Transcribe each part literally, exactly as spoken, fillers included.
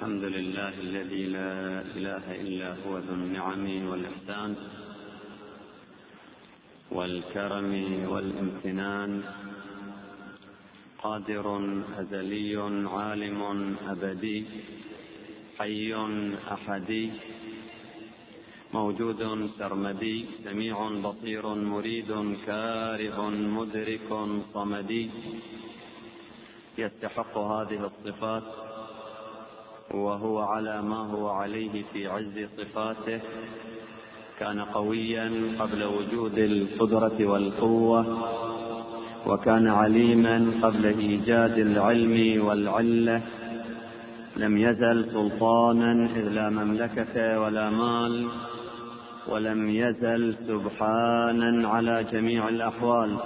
الحمد لله الذي لا إله إلا هو ذو النعم والإحسان والكرم والامتنان، قادر أزلي عالم أبدي، حي أحدي، موجود سرمدي، سميع بصير مريد كاره مدرك صمدي، يستحق هذه الصفات وهو على ما هو عليه في عز صفاته. كان قويا قبل وجود القدرة والقوة، وكان عليما قبل إيجاد العلم والعلة، لم يزل سلطانا إذ لا مملكة ولا مال، ولم يزل سبحانا على جميع الأحوال.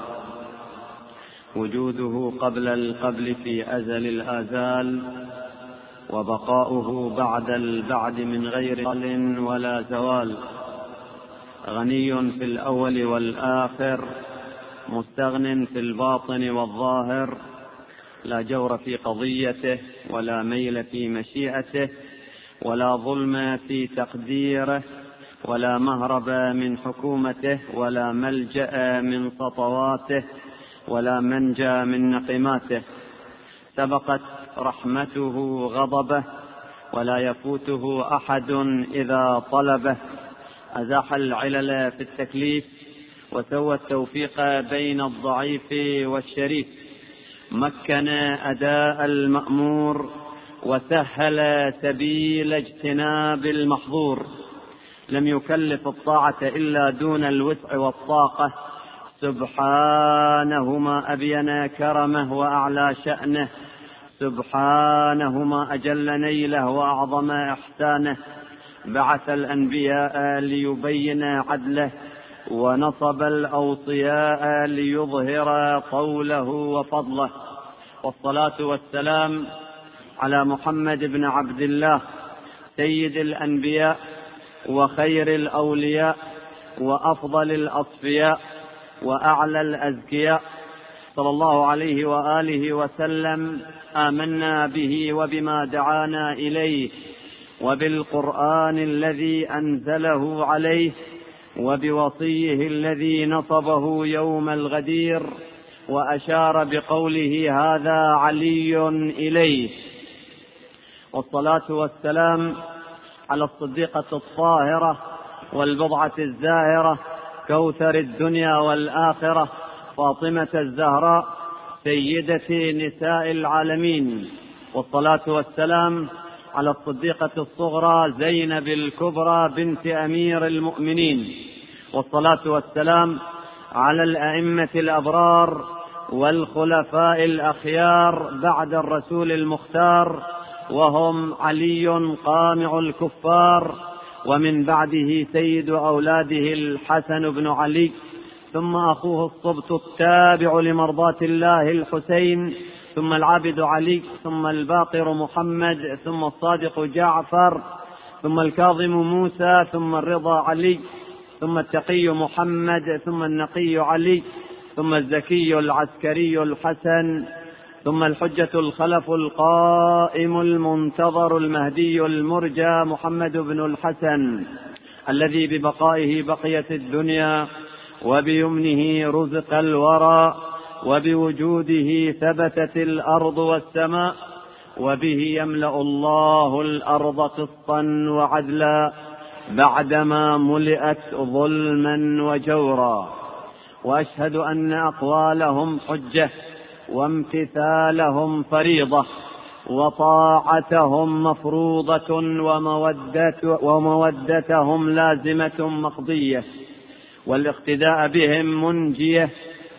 وجوده قبل القبل في أزل الآزال، وبقاؤه بعد البعد من غير زوال ولا زوال. غني في الأول والآخر، مستغن في الباطن والظاهر، لا جور في قضيته ولا ميل في مشيئته، ولا ظلم في تقديره، ولا مهرب من حكومته، ولا ملجأ من سطواته، ولا منجى من نقماته. سبقت رحمته غضبه، ولا يفوته أحد إذا طلبه. أزاح العلل في التكليف، وسوى التوفيق بين الضعيف والشريف. مكن أداء المأمور، وسهل سبيل اجتناب المحظور. لم يكلف الطاعة إلا دون الوسع والطاقة، سبحانه ما أبين كرمه وأعلى شأنه، سبحانه ما أجل نيله وأعظم إحسانه. بعث الأنبياء ليبين عدله، ونصب الأوصياء ليظهر قوله وفضله. والصلاة والسلام على محمد بن عبد الله، سيد الأنبياء وخير الأولياء وأفضل الأصفياء وأعلى الأزكياء، صلى الله عليه وآله وسلم. آمنا به وبما دعانا إليه، وبالقرآن الذي أنزله عليه، وبوصيه الذي نصبه يوم الغدير، وأشار بقوله هذا علي إليه. والصلاة والسلام على الصديقة الطاهرة والبضعة الزاهرة، كوثر الدنيا والآخرة، فاطمة الزهراء، سيدة نساء العالمين. والصلاة والسلام على الصديقة الصغرى زينب الكبرى بنت أمير المؤمنين. والصلاة والسلام على الأئمة الأبرار والخلفاء الأخيار بعد الرسول المختار، وهم علي قامع الكفار، ومن بعده سيد أولاده الحسن بن علي، ثم أخوه الصبت التابع لمرضاة الله الحسين، ثم العابد علي، ثم الباقر محمد، ثم الصادق جعفر، ثم الكاظم موسى، ثم الرضا علي، ثم التقي محمد، ثم النقي علي، ثم الزكي العسكري الحسن، ثم الحجة الخلف القائم المنتظر المهدي المرجى محمد بن الحسن، الذي ببقائه بقيت الدنيا، وبيمنه رزق الورى، وبوجوده ثبتت الأرض والسماء، وبه يملأ الله الأرض قسطا وعدلا بعدما ملئت ظلما وجورا. وأشهد أن أقوالهم حجة، وامتثالهم فريضة، وطاعتهم مفروضة، ومودة ومودتهم لازمة مقضية، والاقتداء بهم منجية،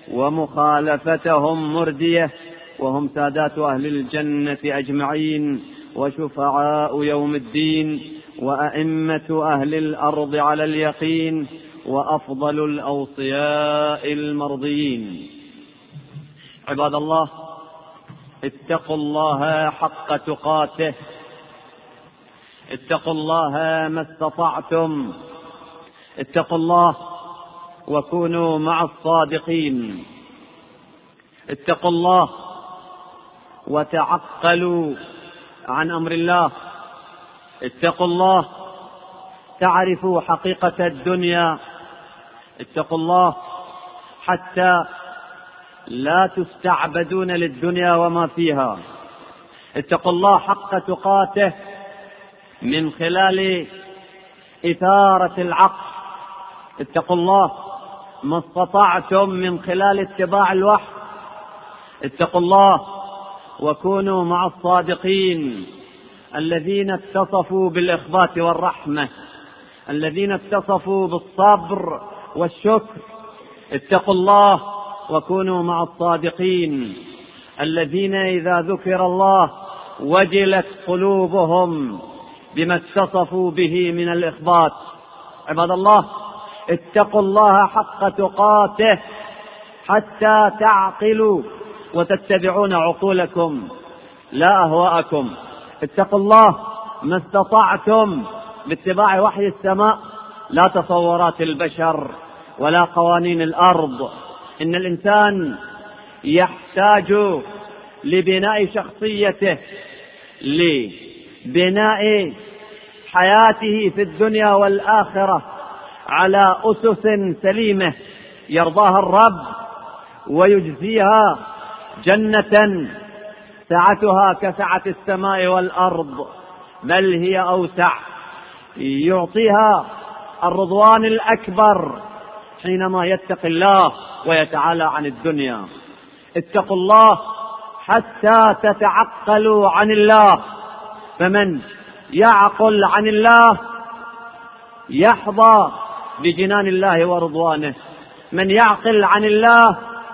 ومخالفتهم مردية. وهم سادات أهل الجنة أجمعين، وشفعاء يوم الدين، وأئمة أهل الأرض على اليقين، وأفضل الأوصياء المرضيين. عباد الله، اتقوا الله حق تقاته، اتقوا الله ما استطعتم، اتقوا الله وكونوا مع الصادقين. اتقوا الله وتعقلوا عن أمر الله اتقوا الله تعرفوا حقيقة الدنيا. اتقوا الله حتى لا تستعبدون للدنيا وما فيها. اتقوا الله حق تقاته من خلال إثارة العقل. اتقوا الله ما استطعتم من خلال اتباع الوحي. اتقوا الله وكونوا مع الصادقين الذين اتصفوا بالإخبات والرحمة، الذين اتصفوا بالصبر والشكر. اتقوا الله وكونوا مع الصادقين الذين إذا ذكر الله وجلت قلوبهم بما اتصفوا به من الإخبات. عباد الله، اتقوا الله حق تقاته حتى تعقلوا وتتبعون عقولكم لا أهواءكم. اتقوا الله ما استطعتم باتباع وحي السماء، لا تصورات البشر ولا قوانين الأرض. إن الإنسان يحتاج لبناء شخصيته، لبناء حياته في الدنيا والآخرة على أسس سليمة يرضاها الرب ويجزيها جنة سعتها كسعة السماء والأرض، بل هي أوسع، يعطيها الرضوان الأكبر حينما يتقي الله ويتعالى عن الدنيا. اتقوا الله حتى تتعقلوا عن الله، فمن يعقل عن الله يحظى بجنان الله ورضوانه، من يعقل عن الله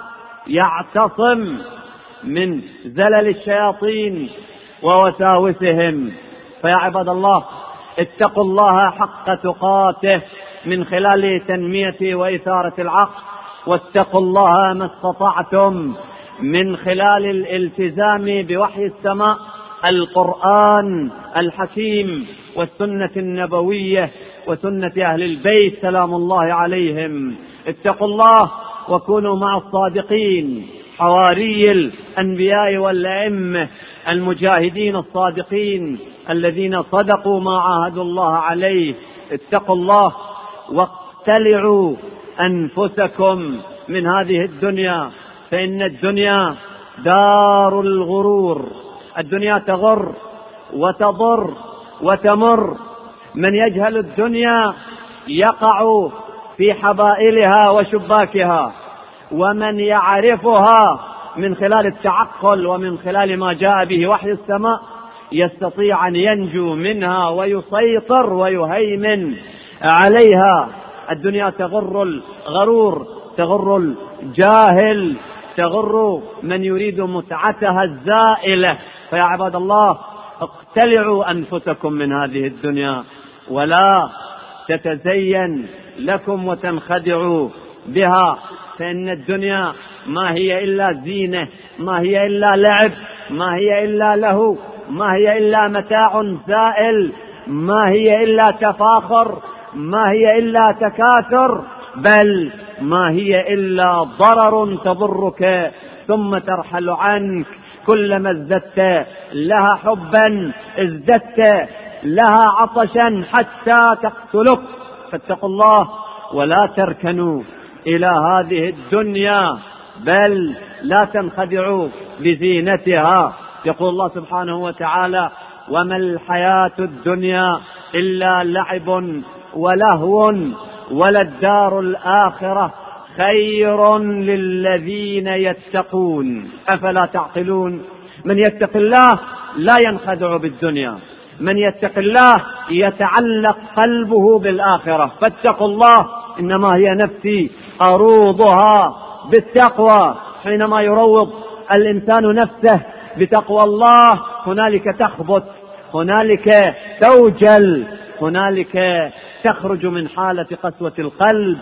يعتصم من زلل الشياطين ووساوسهم. فيا عباد الله، اتقوا الله حق تقاته من خلال تنمية وإثارة العقل، واتقوا الله ما استطعتم من خلال الالتزام بوحي السماء، القرآن الحكيم والسنة النبوية وسنة أهل البيت سلام الله عليهم. اتقوا الله وكونوا مع الصادقين، حواري الأنبياء والأئمة المجاهدين الصادقين الذين صدقوا ما عاهدوا الله عليه. اتقوا الله واقتلعوا أنفسكم من هذه الدنيا، فإن الدنيا دار الغرور. الدنيا تغر وتضر وتمر، من يجهل الدنيا يقع في حبائلها وشباكها، ومن يعرفها من خلال التعقل ومن خلال ما جاء به وحي السماء يستطيع أن ينجو منها ويسيطر ويهيمن عليها. الدنيا تغر الغرور، تغر الجاهل، تغر من يريد متعتها الزائلة. فيا عباد الله، اقتلعوا أنفسكم من هذه الدنيا ولا تتزين لكم وتنخدعوا بها، فإن الدنيا ما هي إلا زينة، ما هي إلا لعب، ما هي إلا له، ما هي إلا متاع زائل، ما هي إلا تفاخر، ما هي إلا تكاثر، بل ما هي إلا ضرر تضرك ثم ترحل عنك. كلما ازددت لها حبا ازددت لها عطشا حتى تقتلك. فاتقوا الله ولا تركنوا إلى هذه الدنيا، بل لا تنخدعوا بزينتها. يقول الله سبحانه وتعالى: وما الحياة الدنيا إلا لعب ولهو وللدار الآخرة خير للذين يتقون أفلا تعقلون. من يتق الله لا ينخدع بالدنيا، من يتق الله يتعلق قلبه بالآخرة. فاتقوا الله، إنما هي نفسي أروضها بالتقوى. حينما يروض الإنسان نفسه بتقوى الله هنالك تخبط، هنالك توجل، هنالك تخرج من حالة قسوة القلب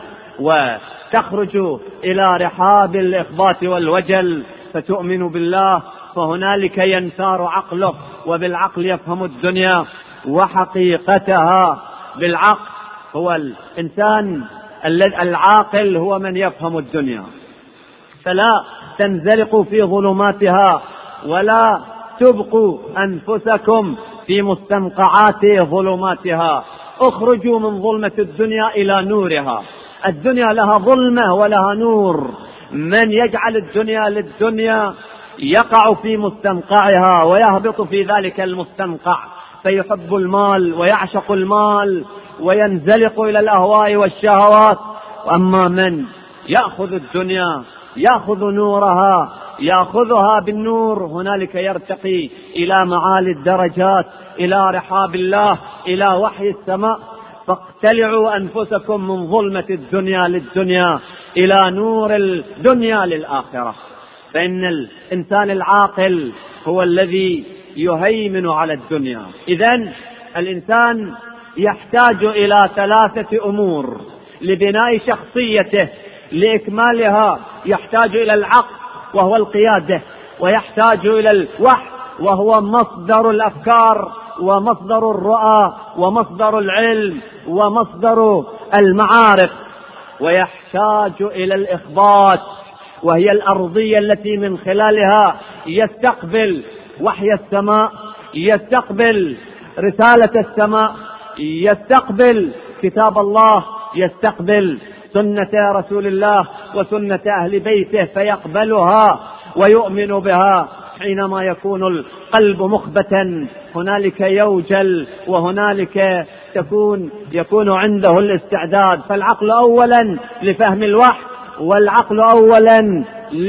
وتخرج إلى رحاب الإخبات والوجل، فتؤمن بالله، فهنالك ينثار عقله، وبالعقل يفهم الدنيا وحقيقتها. بالعقل هو الإنسان العاقل، هو من يفهم الدنيا، فلا تنزلقوا في ظلماتها ولا تبقوا أنفسكم في مستنقعات ظلماتها. اخرجوا من ظلمة الدنيا إلى نورها. الدنيا لها ظلمة ولها نور. من يجعل الدنيا للدنيا يقع في مستنقعها ويهبط في ذلك المستنقع، فيحب المال ويعشق المال وينزلق إلى الأهواء والشهوات. وأما من يأخذ الدنيا يأخذ نورها يأخذها بالنور، هنالك يرتقي إلى معالي الدرجات، إلى رحاب الله، إلى وحي السماء. فاقتلعوا أنفسكم من ظلمة الدنيا للدنيا إلى نور الدنيا للآخرة. فإن الإنسان العاقل هو الذي يهيمن على الدنيا. إذن الإنسان يحتاج إلى ثلاثة أمور لبناء شخصيته لإكمالها. يحتاج إلى العقل وهو القيادة، ويحتاج إلى الوحي وهو مصدر الأفكار ومصدر الرؤى ومصدر العلم ومصدر المعارف، ويحتاج إلى الإخبات وهي الأرضية التي من خلالها يستقبل وحي السماء، يستقبل رسالة السماء، يستقبل كتاب الله، يستقبل سنة رسول الله وسنة أهل بيته، فيقبلها ويؤمن بها. حينما يكون القلب مخبتا هنالك يوجل، وهنالك تكون يكون عنده الاستعداد. فالعقل أولا لفهم الوحي، والعقل أولا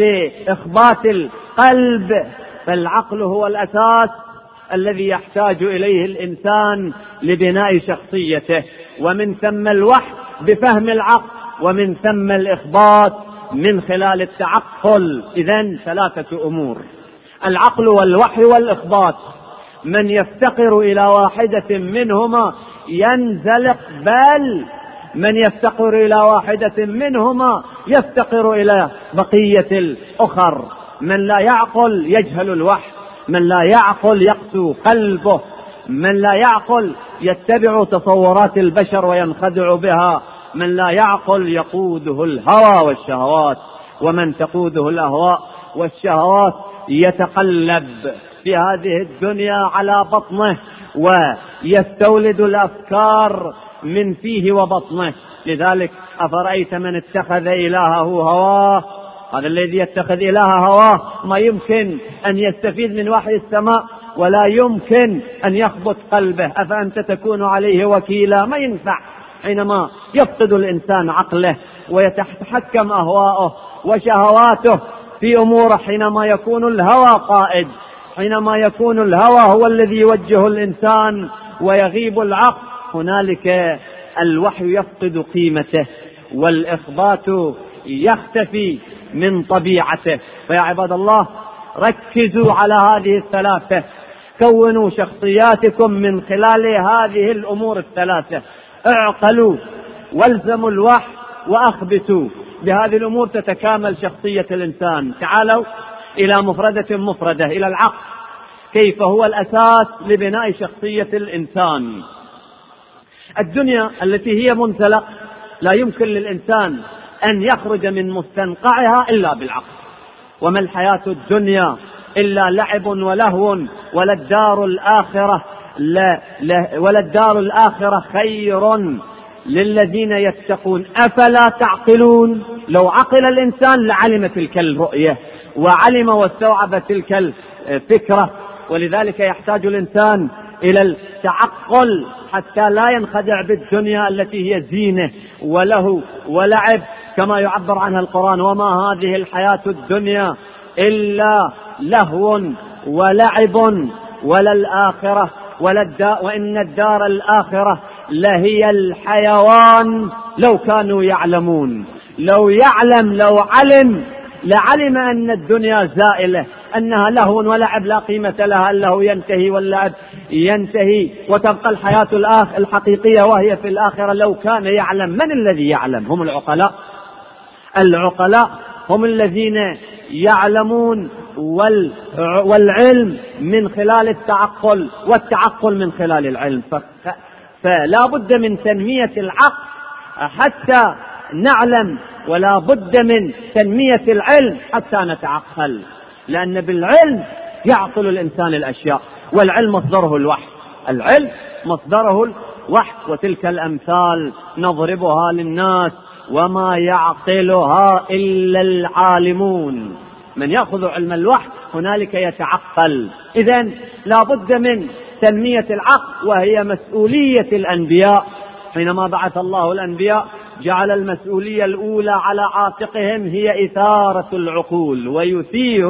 لإخبات القلب. فالعقل هو الأساس الذي يحتاج إليه الإنسان لبناء شخصيته، ومن ثم الوحي بفهم العقل، ومن ثم الإخبات من خلال التعقل. إذن ثلاثة أمور: العقل والوحي والإخبات. من يفتقر إلى واحدة منهما ينزلق، بل من يفتقر إلى واحدة منهما يفتقر إلى بقية الأخر. من لا يعقل يجهل الوحي، من لا يعقل يقسو قلبه، من لا يعقل يتبع تصورات البشر وينخدع بها، من لا يعقل يقوده الهوى والشهوات، ومن تقوده الأهواء والشهوات يتقلب في هذه الدنيا على بطنه ويستولد الأفكار من فيه وبطنه. لذلك أفرأيت من اتخذ إلهه هواه. هذا الذي يتخذ إلهه هواه ما يمكن أن يستفيد من وحي السماء، ولا يمكن أن يخبط قلبه. أفأنت تكون عليه وكيلا؟ ما ينفع. حينما يفقد الإنسان عقله ويتحكم أهواءه وشهواته في أموره، حينما يكون الهوى قائد، حينما يكون الهوى هو الذي يوجه الإنسان ويغيب العقل، هنالك الوحي يفقد قيمته والإخبات يختفي من طبيعته. فيا عباد الله، ركزوا على هذه الثلاثة، كونوا شخصياتكم من خلال هذه الأمور الثلاثة. اعقلوا والزموا الوحي وأخبتوا. بهذه الأمور تتكامل شخصية الإنسان. تعالوا إلى مفردة مفردة، إلى العقل، كيف هو الأساس لبناء شخصية الإنسان. الدنيا التي هي منزلق لا يمكن للإنسان أن يخرج من مستنقعها إلا بالعقل. وما الحياة الدنيا إلا لعب ولهو، وللدار الآخرة لا لا وللدار الآخرة خير للذين يتقون أفلا تعقلون. لو عقل الإنسان لعلم تلك الرؤية وعلم واستوعب تلك الفكرة. ولذلك يحتاج الإنسان إلى التعقل حتى لا ينخدع بالدنيا التي هي زينة وله ولعب، كما يعبر عنها القرآن: وما هذه الحياة الدنيا إلا لهو ولعب وللآخرة وإن الدار الآخرة لهي الحيوان لو كانوا يعلمون. لو يعلم لو علم لعلم أن الدنيا زائلة، أنها لهو ولعب لا قيمة لها، اللهو ينتهي واللعب ينتهي، وتبقى الحياة الآخر الحقيقية وهي في الآخرة. لو كان يعلم. من الذي يعلم؟ هم العقلاء. العقلاء هم الذين يعلمون، والعلم من خلال التعقل، والتعقل من خلال العلم. فلا بد من تنمية العقل حتى نعلم، ولا بد من تنمية العلم حتى نتعقل، لأن بالعلم يعقل الإنسان الأشياء، والعلم مصدره الوحي. العلم مصدره الوحي، وتلك الأمثال نضربها للناس وما يعقلها إلا العالمون. من يأخذ علم الوحي هنالك يتعقل. إذن لا بد من تنمية العقل، وهي مسؤولية الأنبياء. حينما بعث الله الأنبياء جعل المسؤولية الأولى على عاتقهم هي إثارة العقول، ويثير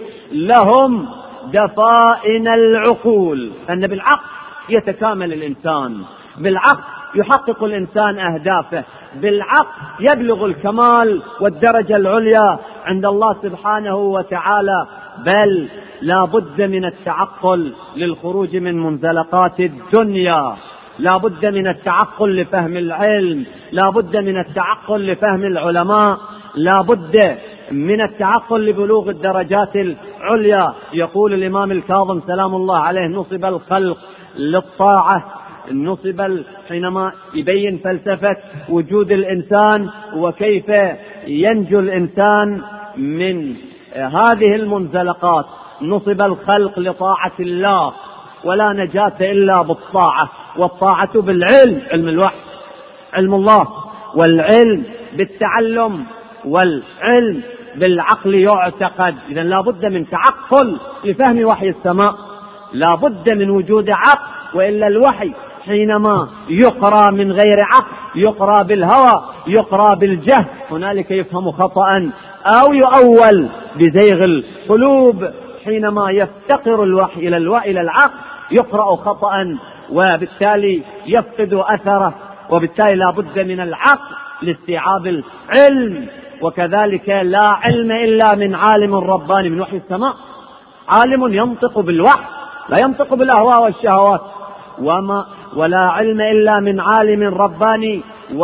لهم دفائن العقول، أن بالعقل يتكامل الإنسان، بالعقل يحقق الإنسان أهدافه، بالعقل يبلغ الكمال والدرجة العليا عند الله سبحانه وتعالى. بل لا بد من التعقل للخروج من منزلقات الدنيا، لا بد من التعقل لفهم العلم، لا بد من التعقل لفهم العلماء، لا بد من التعقل لبلوغ الدرجات العليا. يقول الإمام الكاظم سلام الله عليه: نصب الخلق للطاعة، نصب حينما يبين فلسفة وجود الإنسان وكيف ينجو الإنسان من هذه المنزلقات. نصب الخلق لطاعة الله، ولا نجاة إلا بالطاعة، والطاعة بالعلم، علم الوحي علم الله، والعلم بالتعلم، والعلم بالعقل يعتقد. إذن لا بد من تعقل لفهم وحي السماء، لا بد من وجود عقل، وإلا الوحي حينما يقرأ من غير عقل، يقرأ بالهوى، يقرأ بالجهل، هنالك يفهم خطأ أو يؤول بزيغ القلوب. حينما يفتقر الوحي إلى الوحي إلى العقل يقرأ خطأ، وبالتالي يفقد أثره، وبالتالي لا بد من العقل لاستيعاب العلم. وكذلك لا علم إلا من عالم رباني من وحي السماء، عالم ينطق بالوحي لا ينطق بالأهواء والشهوات، وما ولا علم إلا من عالم رباني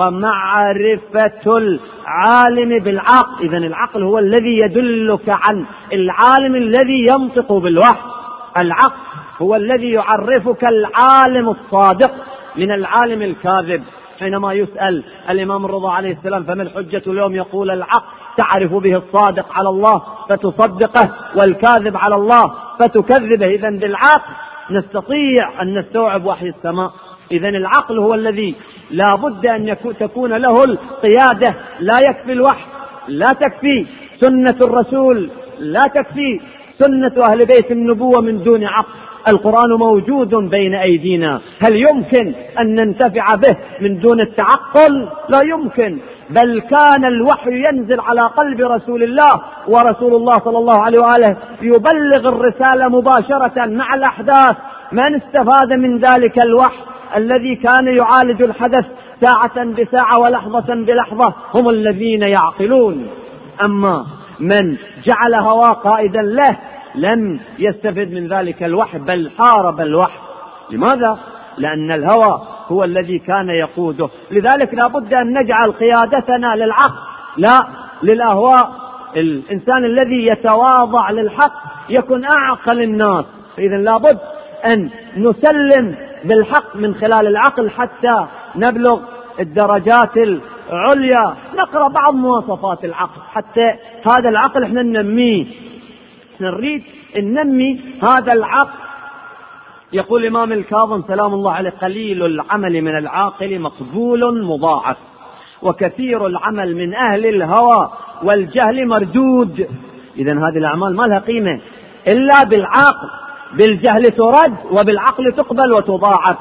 ومعرفة العالم بالعقل. إذن العقل هو الذي يدلك عن العالم الذي ينطق بالوحي، العقل هو الذي يعرفك العالم الصادق من العالم الكاذب. حينما يسأل الإمام الرضا عليه السلام: فما الحجة اليوم؟ يقول: العقل تعرف به الصادق على الله فتصدقه، والكاذب على الله فتكذبه. إذن بالعقل نستطيع أن نستوعب وحي السماء. إذن العقل هو الذي لا بد أن تكون له القيادة. لا يكفي الوحي، لا تكفي سنة الرسول، لا تكفي سنة أهل بيت النبوة من دون عقل. القرآن موجود بين أيدينا، هل يمكن أن ننتفع به من دون التعقل؟ لا يمكن. بل كان الوحي ينزل على قلب رسول الله، ورسول الله صلى الله عليه وآله يبلغ الرسالة مباشرة مع الأحداث. من استفاد من ذلك الوحي الذي كان يعالج الحدث ساعة بساعة ولحظة بلحظة هم الذين يعقلون. أما من جعل هواه قائدا له لم يستفد من ذلك الوحي، بل حارب الوحي. لماذا؟ لأن الهوى هو الذي كان يقوده. لذلك لا بد أن نجعل قيادتنا للعقل لا للأهواء. الإنسان الذي يتواضع للحق يكون أعقل الناس. إذن لا بد أن نسلم بالحق من خلال العقل حتى نبلغ الدرجات العليا. نقرأ بعض مواصفات العقل حتى هذا العقل احنا ننميه، نريد أن ننمي هذا العقل. يقول الإمام الكاظم سلام الله عليه: قليل العمل من العاقل مقبول مضاعف، وكثير العمل من أهل الهوى والجهل مردود. إذن هذه الأعمال ما لها قيمة إلا بالعقل، بالجهل ترد وبالعقل تقبل وتضاعف.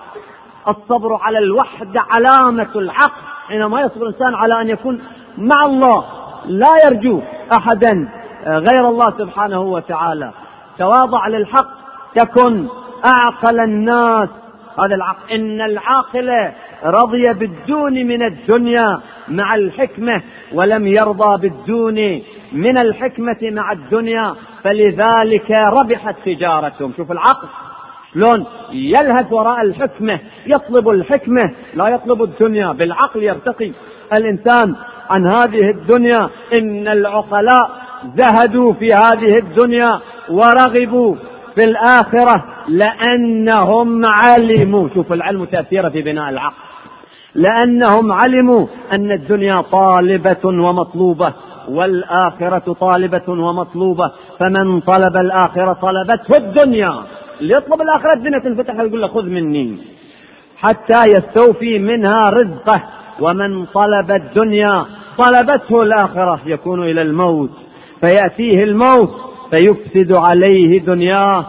الصبر على الوحدة علامة العقل. حينما يصبر الإنسان على أن يكون مع الله لا يرجو أحدا غير الله سبحانه وتعالى، تواضع للحق تكن أعقل الناس. هذا العقل. إن العاقل رضي بالدون من الدنيا مع الحكمة، ولم يرضى بالدون من الحكمة مع الدنيا، فلذلك ربحت تجارتهم. شوف العقل شلون يلهث وراء الحكمة، يطلب الحكمة لا يطلب الدنيا. بالعقل يرتقي الإنسان عن هذه الدنيا. إن العقلاء زهدوا في هذه الدنيا ورغبوا في الآخرة لأنهم علموا. شوف العلم تأثيره في بناء العقل. لأنهم علموا أن الدنيا طالبة ومطلوبة، والآخرة طالبة ومطلوبة، فمن طلب الآخرة طلبته الدنيا. اللي يطلب الآخرة الدنيا تنفتح يقول له خذ مني حتى يستوفي منها رزقه. ومن طلب الدنيا طلبته الآخرة يكون إلى الموت، فيأتيه الموت فيفسد عليه دنياه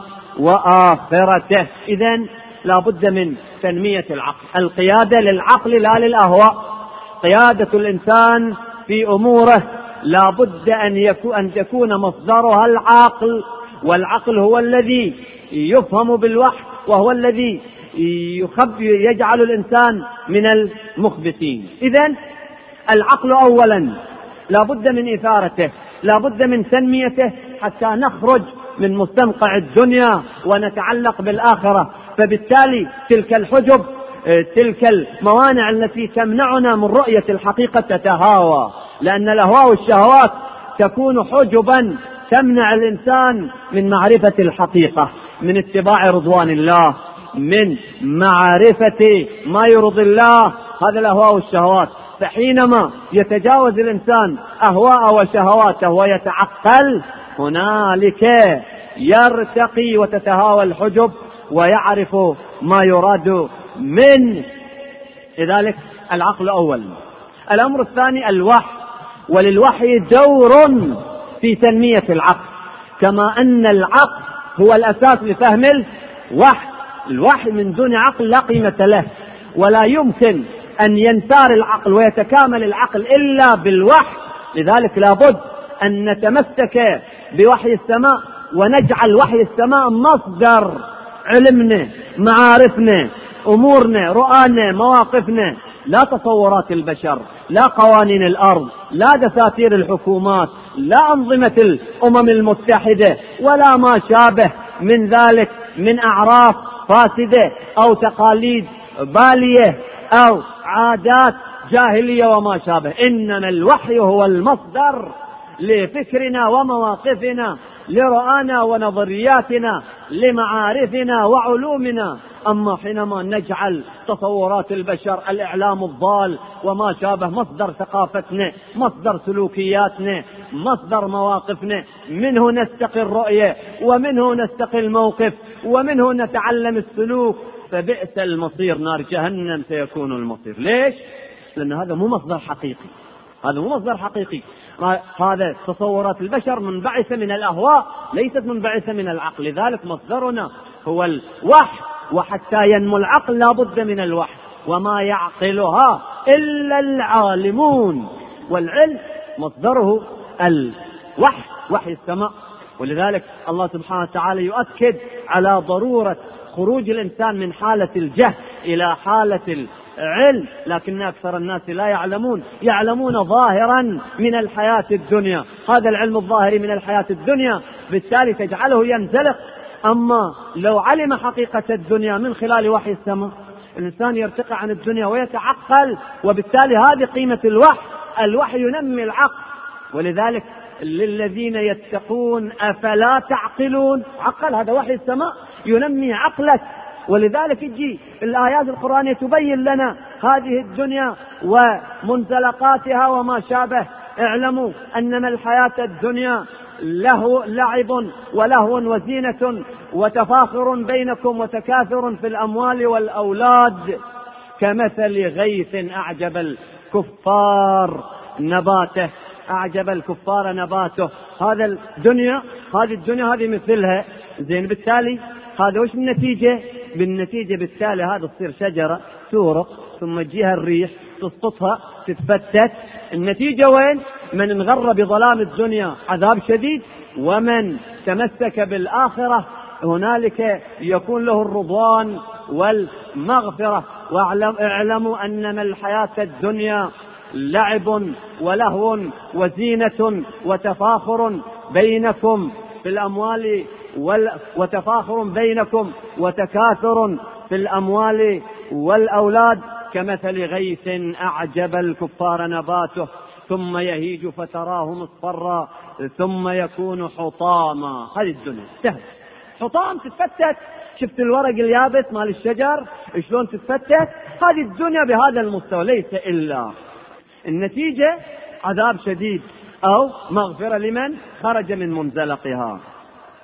وآخرته. إذن لا بد من تنمية العقل، القيادة للعقل لا للأهواء. قيادة الإنسان في أموره لا بد أن يكون أن تكون مصدرها العقل، والعقل هو الذي يفهم بالوحي، وهو الذي يخبي يجعل الإنسان من المخبتين. إذن العقل أولا لا بد من إثارته، لا بد من تنميته حتى نخرج من مستنقع الدنيا ونتعلق بالآخرة. فبالتالي تلك الحجب، تلك الموانع التي تمنعنا من رؤية الحقيقة تتهاوى، لأن الأهواء والشهوات تكون حجبا تمنع الإنسان من معرفة الحقيقة، من اتباع رضوان الله، من معرفة ما يرضي الله. هذا الأهواء والشهوات. فحينما يتجاوز الإنسان أهواء وشهواته ويتعقل، هنالك يرتقي وتتهاوى الحجب ويعرف ما يراد منه. لذلك العقل أول. الأمر الثاني الوحي، وللوحي دور في تنمية العقل، كما أن العقل هو الأساس لفهم الوحي. الوحي من دون عقل لا قيمة له، ولا يمكن أن ينثار العقل ويتكامل العقل إلا بالوحي. لذلك لابد أن نتمسك بوحي السماء ونجعل وحي السماء مصدر علمنا، معارفنا، أمورنا، رؤانا، مواقفنا، لا تصورات البشر، لا قوانين الأرض، لا دساتير الحكومات، لا أنظمة الأمم المتحدة، ولا ما شابه من ذلك من أعراف فاسدة أو تقاليد بالية أو عادات جاهلية وما شابه. إنما الوحي هو المصدر لفكرنا ومواقفنا، لرؤانا ونظرياتنا، لمعارفنا وعلومنا. أما حينما نجعل تصورات البشر، الإعلام الضال وما شابه مصدر ثقافتنا، مصدر سلوكياتنا، مصدر مواقفنا، منه نستقي الرؤية، ومنه نستقي الموقف، ومنه نتعلم السلوك، فبئس المصير، نار جهنم سيكون المصير. ليش؟ لأن هذا مو مصدر حقيقي، هذا مو مصدر حقيقي. هذا تصورات البشر منبعثة من الأهواء، ليست منبعثة من العقل. لذلك مصدرنا هو الوحي، وحتى ينمو العقل لا بد من الوحي، وما يعقلها إلا العالمون. والعلم مصدره الوحي، وحي السماء. ولذلك الله سبحانه وتعالى يؤكد على ضرورة خروج الإنسان من حالة الجهل إلى حالة العلم، لكن أكثر الناس لا يعلمون، يعلمون ظاهرا من الحياة الدنيا. هذا العلم الظاهري من الحياة الدنيا بالتالي تجعله ينزلق. أما لو علم حقيقة الدنيا من خلال وحي السماء، الإنسان يرتقي عن الدنيا ويتعقل، وبالتالي هذه قيمة الوحي. الوحي ينمي العقل. ولذلك للذين يتقون أفلا تعقلون، عقل، هذا وحي السماء ينمي عقلك. ولذلك يجي الآيات القرآنية تبين لنا هذه الدنيا ومنزلقاتها وما شابه. اعلموا أنما الحياة الدنيا له لعب ولهو وزينة وتفاخر بينكم وتكاثر في الأموال والأولاد كمثل غيث أعجب الكفار نباته، أعجب الكفار نباته. هذا الدنيا، هذه الدنيا هذه مثلها. زين، بالتالي هذا وش النتيجة؟ بالنتيجة بالتالي هذا تصير شجرة تورق، ثم تجيها الريح تسقطها تتفتت. النتيجة وين؟ من انغر بظلام الدنيا عذاب شديد، ومن تمسك بالآخرة هنالك يكون له الرضوان والمغفرة. واعلموا أنما الحياة الدنيا لعب ولهو وزينة وتفاخر بينكم في الأموال وال... وتفاخر بينكم وتكاثر في الأموال والأولاد كمثل غيث أعجب الكفار نباته ثم يهيج فتراه مصفرا ثم يكون حطاما. هذه الدنيا سهل، حطام تتفتت. شفت الورق اليابس مال الشجر شلون تتفتت؟ هذه الدنيا بهذا المستوى، ليس إلا النتيجة عذاب شديد أو مغفرة لمن خرج من منزلقها.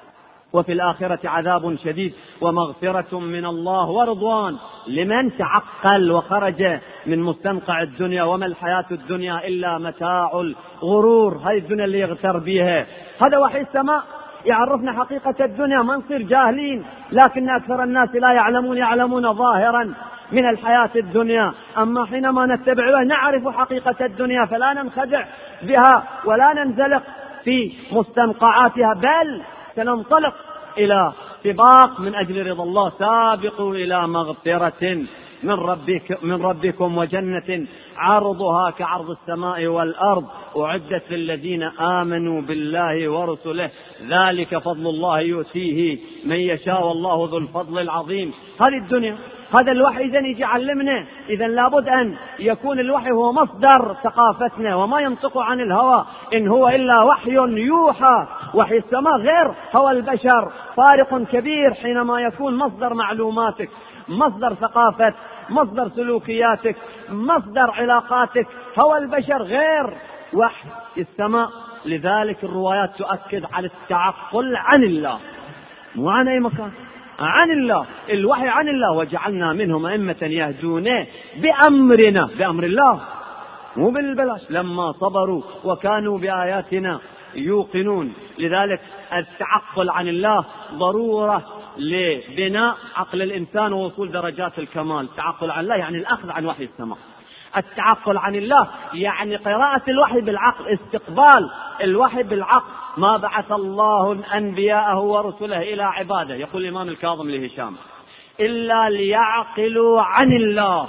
وفي الآخرة عذاب شديد ومغفرة من الله ورضوان لمن تعقل وخرج من مستنقع الدنيا. وما الحياة الدنيا إلا متاع الغرور، هاي الدنيا اللي يغتر بها. هذا وحي السماء يعرفنا حقيقة الدنيا، ما نصير جاهلين، لكن أكثر الناس لا يعلمون، يعلمون ظاهرا من الحياة الدنيا. أما حينما نتبعها نعرف حقيقة الدنيا، فلا ننخدع بها ولا ننزلق في مستنقعاتها، بل سننطلق إلى سباق من أجل رضا الله. سابقوا إلى مغفرة من ربك من ربكم وجنة عرضها كعرض السماء والأرض أعدت للذين آمنوا بالله ورسله ذلك فضل الله يؤتيه من يشاء والله ذو الفضل العظيم. هذه الدنيا، هذا الوحي إذن يجي يعلمنا. إذن لابد أن يكون الوحي هو مصدر ثقافتنا وما ينطق عن الهوى، إن هو إلا وحي يوحى. وحي السماء غير هوى البشر، فارق كبير حينما يكون مصدر معلوماتك، مصدر ثقافة، مصدر سلوكياتك، مصدر علاقاتك. هوى البشر غير وحي السماء. لذلك الروايات تؤكد على التعقل عن الله، مو عن أي مكان، عن الله. الوحي عن الله. وجعلنا منهم أئمة يهدون بأمرنا، بأمر الله مو بالبلاش، لما صبروا وكانوا بآياتنا يوقنون. لذلك التعقل عن الله ضرورة لبناء عقل الإنسان ووصول درجات الكمال. التعقل عن الله يعني الأخذ عن وحي السماء. التعقل عن الله يعني قراءة الوحي بالعقل، استقبال الوحي بالعقل. ما بعث الله أنبياءه ورسله إلى عباده، يقول الإمام الكاظم لهشام، إلا ليعقلوا عن الله.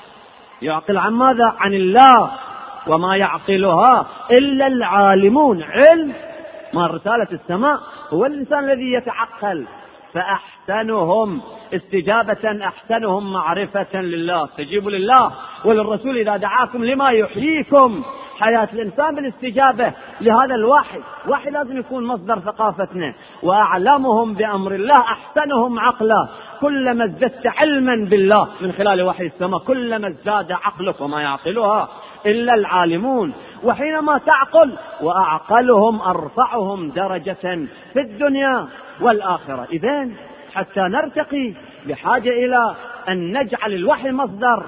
يعقل عن ماذا؟ عن الله. وما يعقلها إلا العالمون. علم ما رسالة السماء هو الإنسان الذي يتعقل. فأحسنهم استجابة أحسنهم معرفة لله. استجيبوا لله وللرسول إذا دعاكم لما يحييكم. حياة الإنسان بالاستجابة لهذا الوحي. وحي لازم يكون مصدر ثقافتنا. وأعلمهم بأمر الله أحسنهم عقلا. كلما ازددت علما بالله من خلال وحي السماء كلما ازداد عقلك. وما يعقلها إلا العالمون. وحينما تعقل وأعقلهم أرفعهم درجة في الدنيا والآخرة. إذن حتى نرتقي بحاجة إلى أن نجعل الوحي مصدر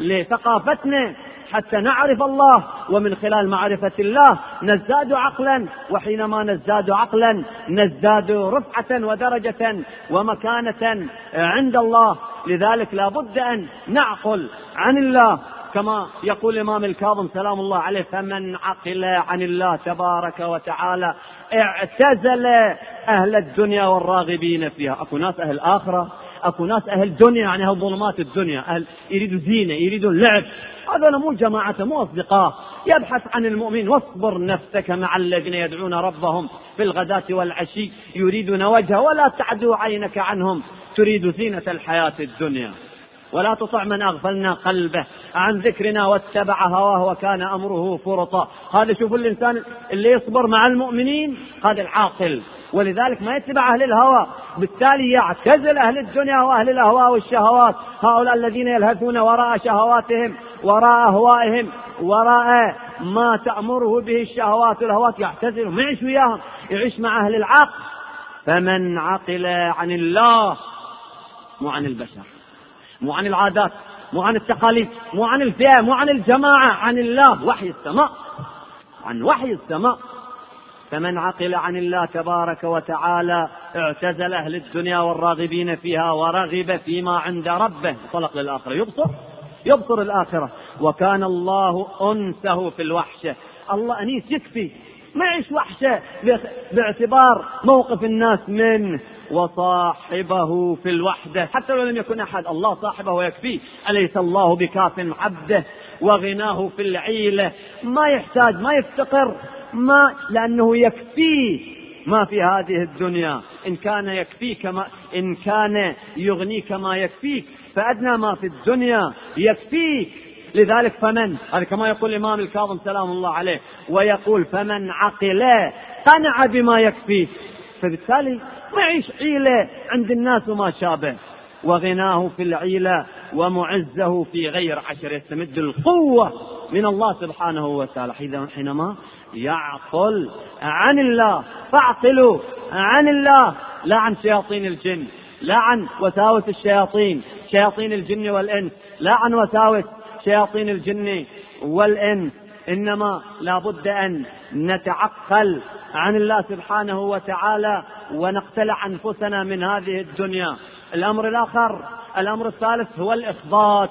لثقافتنا حتى نعرف الله، ومن خلال معرفة الله نزداد عقلا. وحينما نزداد عقلا نزداد رفعة ودرجة ومكانة عند الله. لذلك لا بد أن نعقل عن الله كما يقول الإمام الكاظم سلام الله عليه، فمن عقل عن الله تبارك وتعالى اعتزل أهل الدنيا والراغبين فيها. أكو ناس أهل آخرة، أكو ناس أهل دنيا، يعني أهل ظلمات الدنيا، أهل يريدوا زينة، يريدوا اللعب. هذا مو جماعة، مو أصدقاء. يبحث عن المؤمن. واصبر نفسك مع الذين يدعون ربهم في الغداة والعشي يريدون وجهه ولا تعدو عينك عنهم تريد زينة الحياة الدنيا. ولا تطع من أغفلنا قلبه عن ذكرنا واتبع هواه وكان أمره فرطا. هذا شوفوا الإنسان اللي يصبر مع المؤمنين، هذا العاقل. ولذلك ما يتبع أهل الهوى، بالتالي يعتزل أهل الدنيا وأهل الأهواء والشهوات. هؤلاء الذين يلهثون وراء شهواتهم، وراء أهوائهم، وراء ما تأمره به الشهوات والهوات، يعتزل ما يعيش وياهم، يعيش مع أهل العقل. فمن عقل عن الله، مو عن البشر، مو عن العادات، مو عن التقاليد، مو عن الفئة، مو عن الجماعة، عن الله، وحي السماء، عن وحي السماء. فمن عقل عن الله تبارك وتعالى اعتزل أهل الدنيا والراغبين فيها ورغب فيما عند ربه. طلق للآخرة، يبصر يبصر الآخرة. وكان الله أنسه في الوحشة. الله أنيس يكفي، ما يعيش وحشة باعتبار موقف الناس منه. وصاحبه في الوحدة، حتى لو لم يكن أحد، الله صاحبه ويكفيه. أليس الله بكاف عبده؟ وغناه في العيلة، ما يحتاج، ما يفتقر، ما لأنه يكفيه ما في هذه الدنيا. إن كان يكفيك ما إن كان يغنيك ما يكفيك فأدنى ما في الدنيا يكفيك. لذلك فمن، هذا كما يقول الإمام الكاظم سلام الله عليه، ويقول فمن عقل قنع بما يكفيه. فبالتالي ما يعيش عيلة عند الناس وما شابه. وغناه في العيلة ومعزه في غير عشر، يستمد القوة من الله سبحانه وتعالى حينما يعقل عن الله. فاعقلوا عن الله لا عن شياطين الجن، لا عن وساوس الشياطين، شياطين الجن والإنس، لا عن وساوس شياطين الجن والإنس، إنما لا بد أن نتعقل عن الله سبحانه وتعالى ونقتلع أنفسنا من هذه الدنيا. الأمر الآخر، الأمر الثالث هو الإخبات،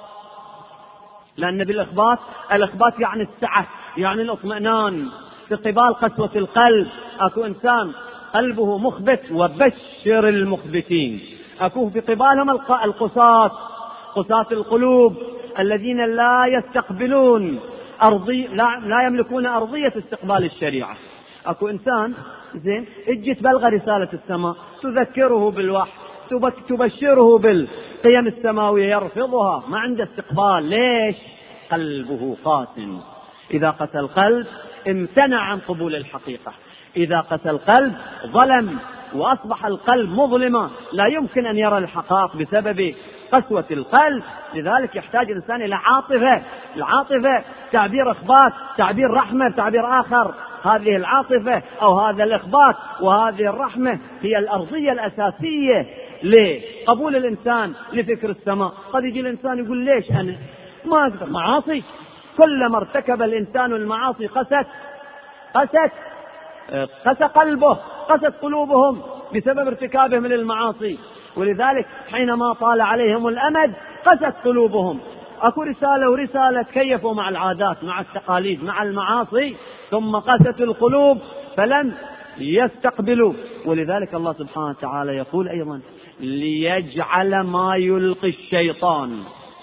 لأن بالإخبات، الإخبات يعني السعة، يعني الاطمئنان في قبال قسوة القلب. أكو إنسان قلبه مخبت، وبشر المخبتين، أكو في قبالهم القساة، قساة القلوب الذين لا يستقبلون أرضي، لا, لا يملكون أرضية استقبال الشريعة. أكو إنسان زين اجت بلغ رسالة السماء تذكره بالوحي، تبشره بالقيم السماوية، يرفضها، ما عنده استقبال. ليش؟ قلبه قاس. إذا قسى القلب امتنع عن قبول الحقيقة. إذا قسى القلب ظلم، وأصبح القلب مظلما، لا يمكن أن يرى الحقائق بسبب قسوة القلب. لذلك يحتاج الإنسان إلى عاطفة. العاطفة تعبير إخبات، تعبير رحمة، تعبير آخر. هذه العاطفة أو هذا الإخبات وهذه الرحمة هي الأرضية الأساسية لقبول الإنسان لفكر السماء. قد يجي الإنسان يقول ليش أنا ما أقدر؟ معاصي، كلما ارتكب الإنسان المعاصي قست قست قسى قلبه، قست قلوبهم بسبب ارتكابهم للمعاصي. ولذلك حينما طال عليهم الأمد قست قلوبهم. أكو رسالة ورسالة تكيفوا مع العادات، مع التقاليد، مع المعاصي، ثم قست القلوب فلم يستقبلوا. ولذلك الله سبحانه وتعالى يقول أيضا: ليجعل ما يلقي الشيطان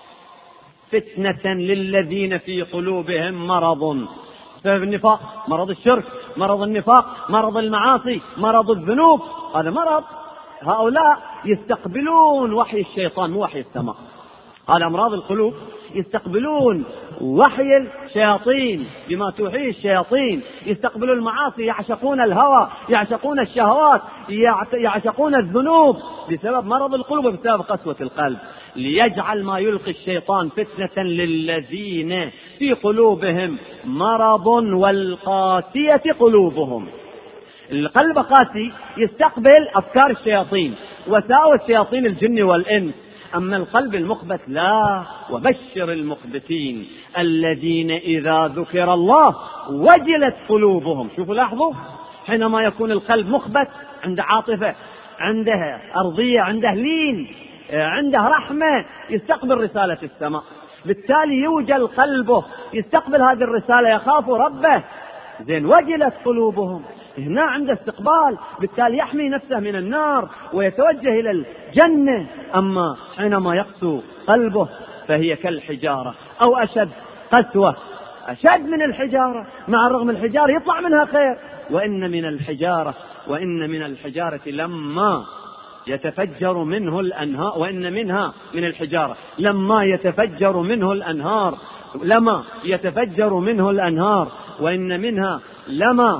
فتنة للذين في قلوبهم مرض. سبب النفاق، مرض الشرك، مرض النفاق، مرض المعاصي، مرض الذنوب، هذا مرض. هؤلاء يستقبلون وحي الشيطان مو وحي السماء. هذا أمراض القلوب، يستقبلون وحي الشياطين بما توحيه الشياطين، يستقبلون المعاصي، يعشقون الهوى، يعشقون الشهوات، يعشقون الذنوب بسبب مرض القلوب وبسبب قسوة القلب. ليجعل ما يلقي الشيطان فتنة للذين في قلوبهم مرض والقاسية قلوبهم. القلب قاسي يستقبل أفكار الشياطين وساوس شياطين الجن والإنس. أما القلب المخبت لا. وبشر المخبتين الذين إذا ذكر الله وجلت قلوبهم. شوفوا لاحظوا، حينما يكون القلب مخبت، عنده عاطفة، عنده أرضية، عنده لين، عنده رحمة، يستقبل رسالة السماء، بالتالي يوجل قلبه يستقبل هذه الرسالة، يخاف ربه. زين وجلت قلوبهم، هنا عنده استقبال، بالتالي يحمي نفسه من النار ويتوجه إلى الجنة. أما حينما يقسو قلبه فهي كالحجارة أو أشد قسوة، أشد من الحجارة، مع الرغم الحجارة يطلع منها خير. وإن من الحجارة وإن من الحجارة لما يتفجر منه الأنهار، وإن منها من الحجارة لما يتفجر منه الأنهار لما يتفجر منه الأنهار وإن منها لما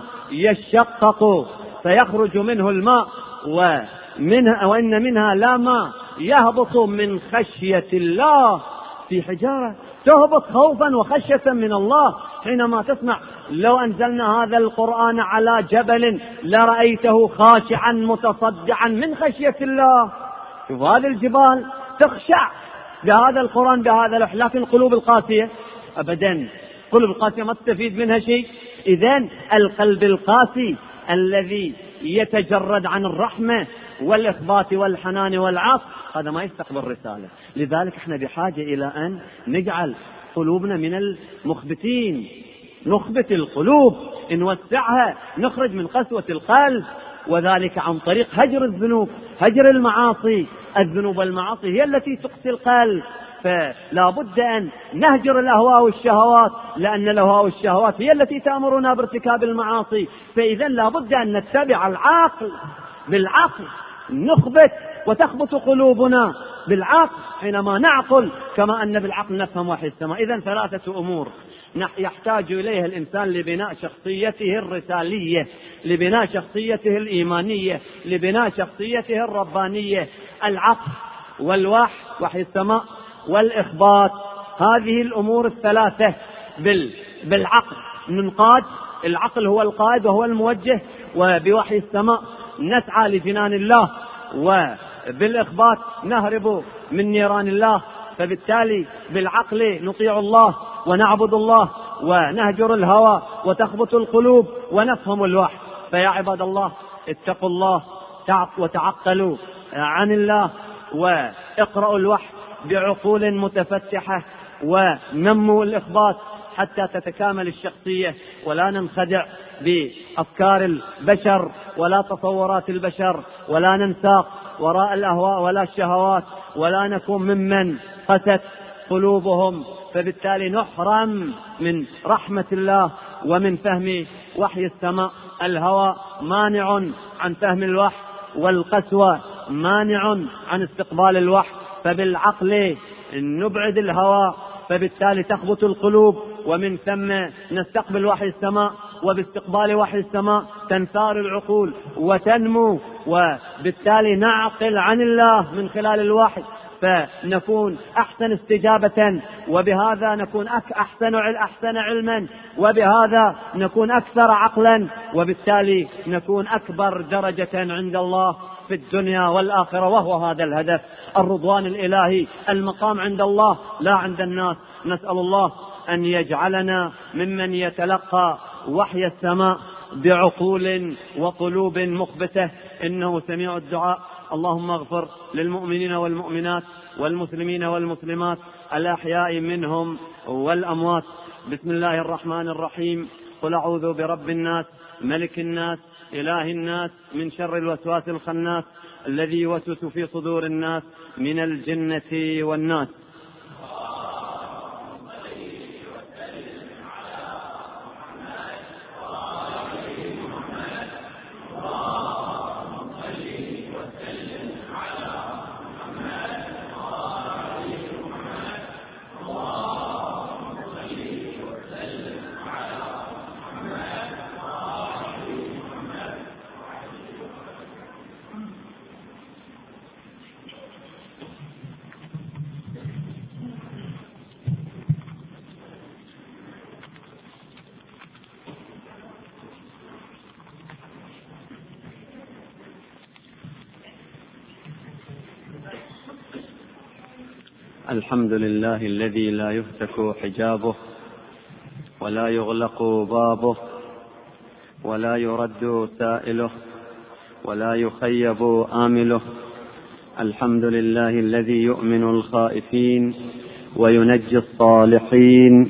يشقق فيخرج منه الماء ومنها وإن منها لما يهبط من خشية الله. في حجارة تهبط خوفا وخشية من الله. حينما تسمع لو أنزلنا هذا القرآن على جبل لرأيته خاشعا متصدعا من خشية الله. شوف هذه الجبال تخشع بهذا القرآن بهذا الوحي، لكن قلوب القاسية أبدا، قلوب القاسية ما تستفيد منها شيء. إذن القلب القاسي الذي يتجرد عن الرحمة والإخبات والحنان والعطف هذا ما يستقبل رسالة. لذلك احنا بحاجة إلى أن نجعل قلوبنا من المخبتين، نخبت القلوب، نوسعها، نخرج من قسوة القلب، وذلك عن طريق هجر الذنوب، هجر المعاصي. الذنوب والمعاصي هي التي تقسي القلب، فلا بد أن نهجر الأهواء والشهوات، لأن الأهواء والشهوات هي التي تأمرنا بارتكاب المعاصي. فإذا لا بد أن نتبع العقل، بالعقل نخبت وتخبط قلوبنا بالعقل. حينما نعقل كما أن بالعقل نفهم وحي السماء. إذن ثلاثة أمور يحتاج إليها الإنسان لبناء شخصيته الرسالية، لبناء شخصيته الإيمانية، لبناء شخصيته الربانية: العقل والوحي، وحي السماء، والإخبات. هذه الأمور الثلاثة بالعقل ننقاد، العقل هو القائد وهو الموجه، وبوحي السماء نسعى لجنان الله، وبالإخبات نهرب من نيران الله. فبالتالي بالعقل نطيع الله ونعبد الله ونهجر الهوى وتخبط القلوب ونفهم الوحي. فيا عباد الله اتقوا الله وتعقلوا عن الله، واقرأوا الوحي بعقول متفتحة، ونموا الإخبات حتى تتكامل الشخصية، ولا ننخدع بأفكار البشر ولا تصورات البشر، ولا ننساق وراء الأهواء ولا الشهوات، ولا نكون ممن قست قلوبهم، فبالتالي نحرم من رحمة الله ومن فهم وحي السماء. الهوى مانع عن فهم الوحي، والقسوة مانع عن استقبال الوحي. فبالعقل نبعد الهوى، فبالتالي تخبط القلوب، ومن ثم نستقبل وحي السماء، وباستقبال وحي السماء تنثار العقول وتنمو، وبالتالي نعقل عن الله من خلال الوحي، فنكون أحسن استجابة، وبهذا نكون أحسن أحسن علما، وبهذا نكون أكثر عقلا، وبالتالي نكون أكبر درجة عند الله في الدنيا والآخرة، وهو هذا الهدف، الرضوان الإلهي، المقام عند الله لا عند الناس. نسأل الله أن يجعلنا ممن يتلقى وحي السماء بعقول وقلوب مخبتة، إنه سميع الدعاء. اللهم اغفر للمؤمنين والمؤمنات والمسلمين والمسلمات الأحياء منهم والأموات. بسم الله الرحمن الرحيم. قل أعوذ برب الناس ملك الناس إله الناس من شر الوسواس الخناس الذي يوسوس في صدور الناس من الجنة والناس. الحمد لله الذي لا يفتك حجابه ولا يغلق بابه ولا يرد سائله ولا يخيب آمله. الحمد لله الذي يؤمن الخائفين وينجي الصالحين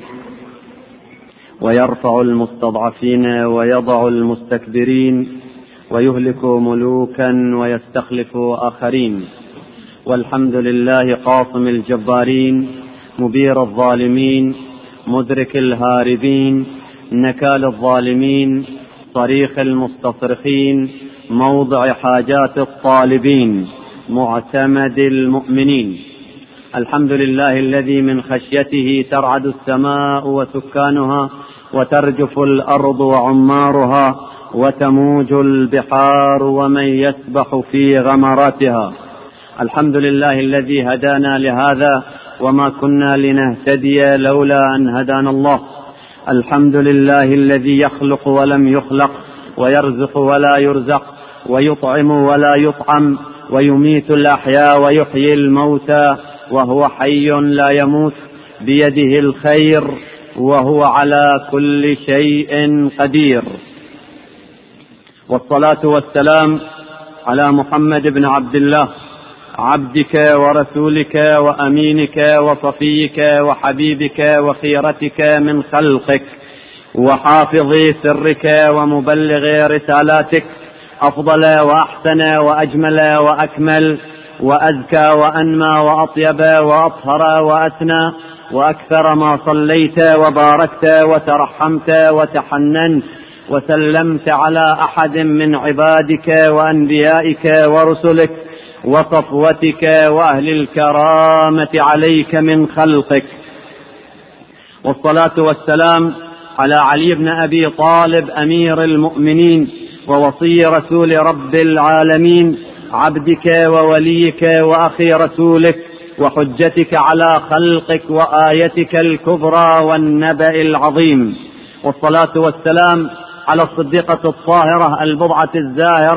ويرفع المستضعفين ويضع المستكبرين ويهلك ملوكا ويستخلف آخرين. والحمد لله قاصم الجبارين مبير الظالمين مدرك الهاربين نكال الظالمين صريخ المستصرخين موضع حاجات الطالبين معتمد المؤمنين. الحمد لله الذي من خشيته ترعد السماء وسكانها وترجف الأرض وعمارها وتموج البحار ومن يسبح في غمراتها. الحمد لله الذي هدانا لهذا وما كنا لنهتدي لولا أن هدانا الله. الحمد لله الذي يخلق ولم يخلق ويرزق ولا يرزق ويطعم ولا يطعم ويميت الأحياء ويحيي الموتى وهو حي لا يموت بيده الخير وهو على كل شيء قدير. والصلاة والسلام على محمد بن عبد الله عبدك ورسولك وأمينك وصفيك وحبيبك وخيرتك من خلقك وحافظ سرك ومبلغ رسالاتك، أفضل وأحسن وأجمل وأكمل وأزكى وأنمى وأطيب وأطهر وأسنى وأكثر ما صليت وباركت وترحمت وتحننت وسلمت على أحد من عبادك وأنبيائك ورسلك وصفوتك وأهل الكرامة عليك من خلقك. والصلاة والسلام على علي بن أبي طالب أمير المؤمنين ووصي رسول رب العالمين عبدك ووليك وأخي رسولك وحجتك على خلقك وآيتك الكبرى والنبأ العظيم. والصلاة والسلام على الصديقة الطاهرة البضعة الزاهرة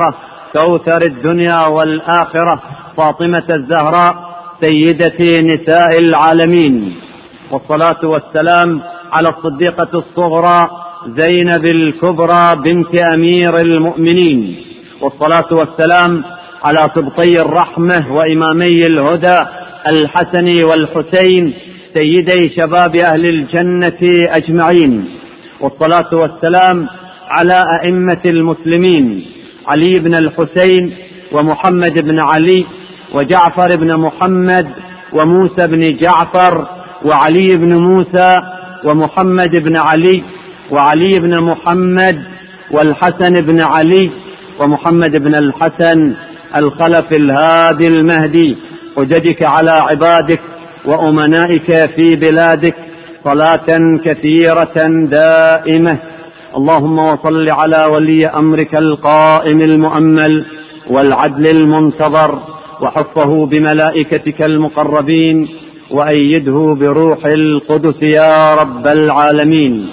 كوثر الدنيا والآخرة فاطمة الزهراء سيدة نساء العالمين، والصلاة والسلام على الصديقة الصغرى زينب الكبرى بنت أمير المؤمنين، والصلاة والسلام على سبطي الرحمة وإمامي الهدى الحسن والحسين سيدي شباب أهل الجنة أجمعين، والصلاة والسلام على أئمة المسلمين علي بن الحسين ومحمد بن علي وجعفر بن محمد وموسى بن جعفر وعلي بن موسى ومحمد بن علي وعلي بن محمد والحسن بن علي ومحمد بن الحسن الخلف الهادي المهدي، حججك على عبادك وأمنائك في بلادك صلاة كثيرة دائمة. اللهم وصل على ولي أمرك القائم المؤمل والعدل المنتظر، وحفه بملائكتك المقربين، وأيده بروح القدس يا رب العالمين.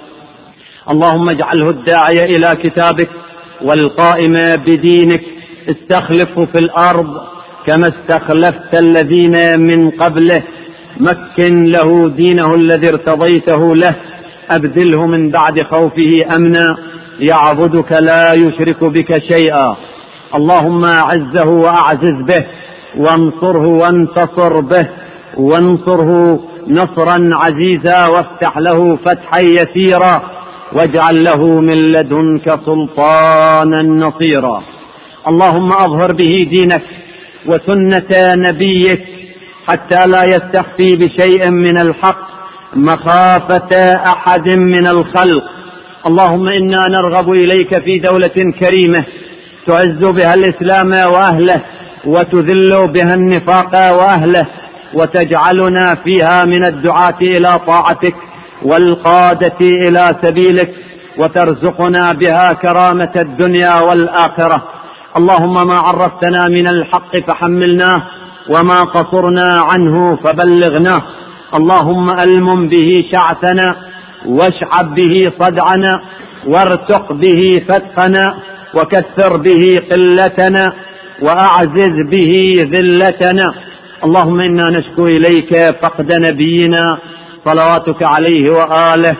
اللهم اجعله الداعي إلى كتابك والقائم بدينك، استخلفه في الأرض كما استخلفت الذين من قبله، مكن له دينه الذي ارتضيته له، أبدله من بعد خوفه أمنا يعبدك لا يشرك بك شيئا. اللهم أعزه وأعزز به، وانصره وانتصر به، وانصره نصرا عزيزا، وافتح له فتحا يسيرا، واجعل له من لدنك سلطانا نصيرا. اللهم أظهر به دينك وسنة نبيك حتى لا يستخفي بشيء من الحق مخافة أحد من الخلق. اللهم إنا نرغب إليك في دولة كريمة تعز بها الإسلام وأهله، وتذل بها النفاق وأهله، وتجعلنا فيها من الدعاة إلى طاعتك والقادة إلى سبيلك، وترزقنا بها كرامة الدنيا والآخرة. اللهم ما عرفتنا من الحق فحملناه، وما قصرنا عنه فبلغناه. اللهم ألمم به شعثنا، واشعب به صدعنا، وارتق به فتقنا، وكثر به قلتنا، وأعزز به ذلتنا. اللهم إنا نشكو إليك فقد نبينا صلواتك عليه وآله،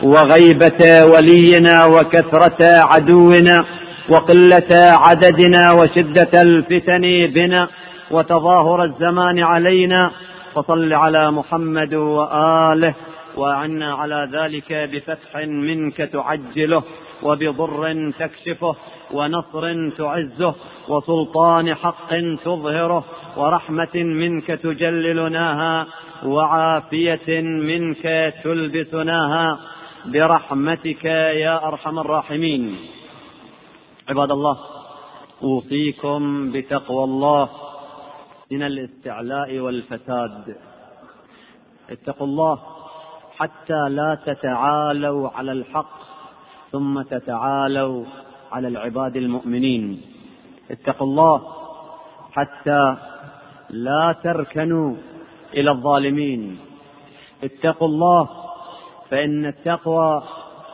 وغيبة ولينا، وكثرة عدونا، وقلة عددنا، وشدة الفتن بنا، وتظاهر الزمان علينا. فصل على محمد وآله، وأعنا على ذلك بفتح منك تعجله، وبضر تكشفه، ونصر تعزه، وسلطان حق تظهره، ورحمة منك تجللناها، وعافية منك تلبسناها، برحمتك يا أرحم الراحمين. عباد الله، أوصيكم بتقوى الله من الاستعلاء والفساد. اتقوا الله حتى لا تتعالوا على الحق ثم تتعالوا على العباد المؤمنين. اتقوا الله حتى لا تركنوا إلى الظالمين. اتقوا الله، فإن التقوى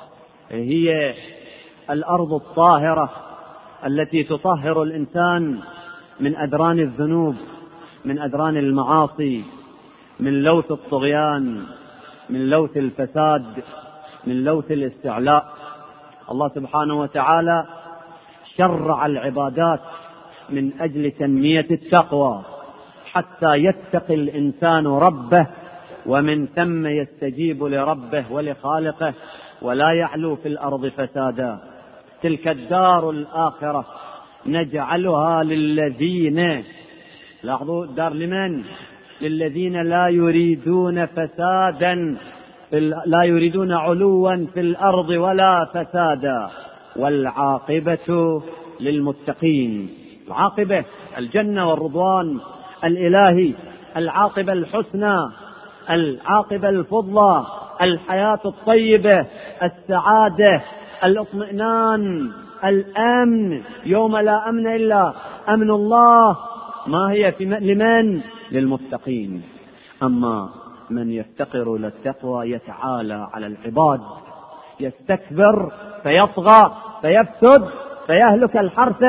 هي الأرض الطاهرة التي تطهر الإنسان من أدران الذنوب، من أدران المعاصي، من لوث الطغيان، من لوث الفساد، من لوث الاستعلاء. الله سبحانه وتعالى شرع العبادات من أجل تنمية التقوى، حتى يتقي الإنسان ربه، ومن ثم يستجيب لربه ولخالقه، ولا يعلو في الأرض فسادا. تلك الدار الآخرة نجعلها للذين، لاحظوا الدار لمن؟ للذين لا يريدون فسادا، لا يريدون علوا في الأرض ولا فسادا، والعاقبة للمتقين. العاقبة الجنة والرضوان الإلهي، العاقبة الحسنى، العاقبة الفضلى، الحياة الطيبة، السعادة، الاطمئنان، الأمن يوم لا أمن إلا أمن الله. ما هي في لمن؟ للمتقين. أما من يفتقر للتقوى يتعالى على العباد، يستكبر فيطغى فيفسد فيهلك الحرث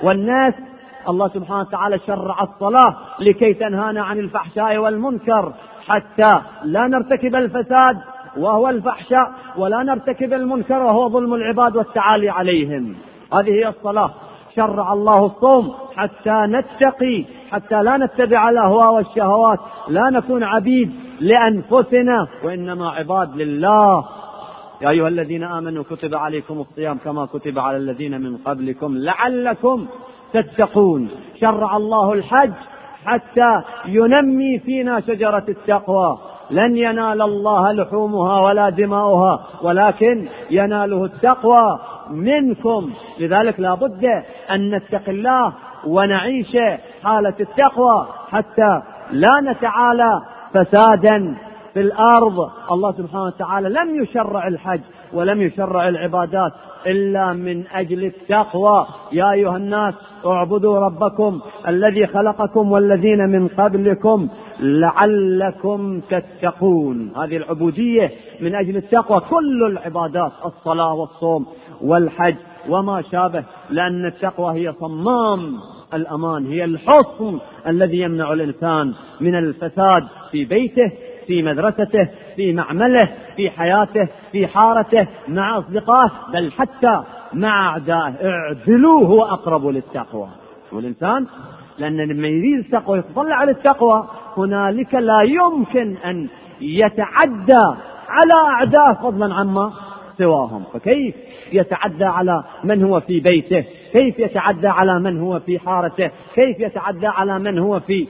والناس الله سبحانه وتعالى شرع الصلاة لكي تنهانا عن الفحشاء والمنكر حتى لا نرتكب الفساد وهو الفحشاء، ولا نرتكب المنكر وهو ظلم العباد والتعالي عليهم. هذه هي الصلاة. شرع الله الصوم حتى نتقي، حتى لا نتبع الأهواء والشهوات، لا نكون عبيد لأنفسنا وإنما عباد لله. يا أيها الذين آمنوا كتب عليكم الصيام كما كتب على الذين من قبلكم لعلكم تتقون. شرع الله الحج حتى ينمي فينا شجرة التقوى. لن ينال الله لحومها ولا دماؤها ولكن يناله التقوى منكم. لذلك لا بد أن نتقي الله ونعيش حالة التقوى حتى لا نتعالى فسادا في الأرض. الله سبحانه وتعالى لم يشرع الحج ولم يشرع العبادات إلا من أجل التقوى. يا أيها الناس اعبدوا ربكم الذي خلقكم والذين من قبلكم لعلكم تتقون. هذه العبودية من أجل التقوى. كل العبادات الصلاة والصوم والحج وما شابه، لأن التقوى هي صمام الأمان، هي الحصن الذي يمنع الإنسان من الفساد في بيته، في مدرسته، في معمله، في حياته، في حارته، مع أصدقائه، بل حتى مع أعدائه. اعدلوا هو أقرب للتقوى. والإنسان لأن لما يريد التقوى يتطلع على التقوى هنالك لا يمكن أن يتعدى على أعدائه فضلا عما سواهم. فكيف يتعدى على من هو في بيته؟ كيف يتعدى على من هو في حارته؟ كيف يتعدى على من هو في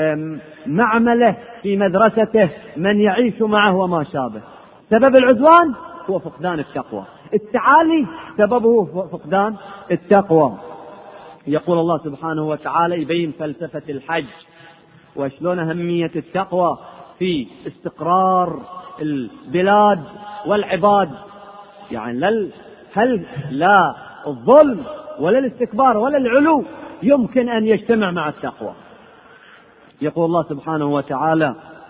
معمله، في مدرسته، من يعيش معه وما شابه؟ سبب العدوان هو فقدان التقوى. التعالي سببه فقدان التقوى. يقول الله سبحانه وتعالى يبين فلسفة الحج وشلون أهمية التقوى في استقرار البلاد والعباد. يعني لل هل لا الظلم ولا الاستكبار ولا العلو يمكن أن يجتمع مع التقوى. يقول الله سبحانه وتعالى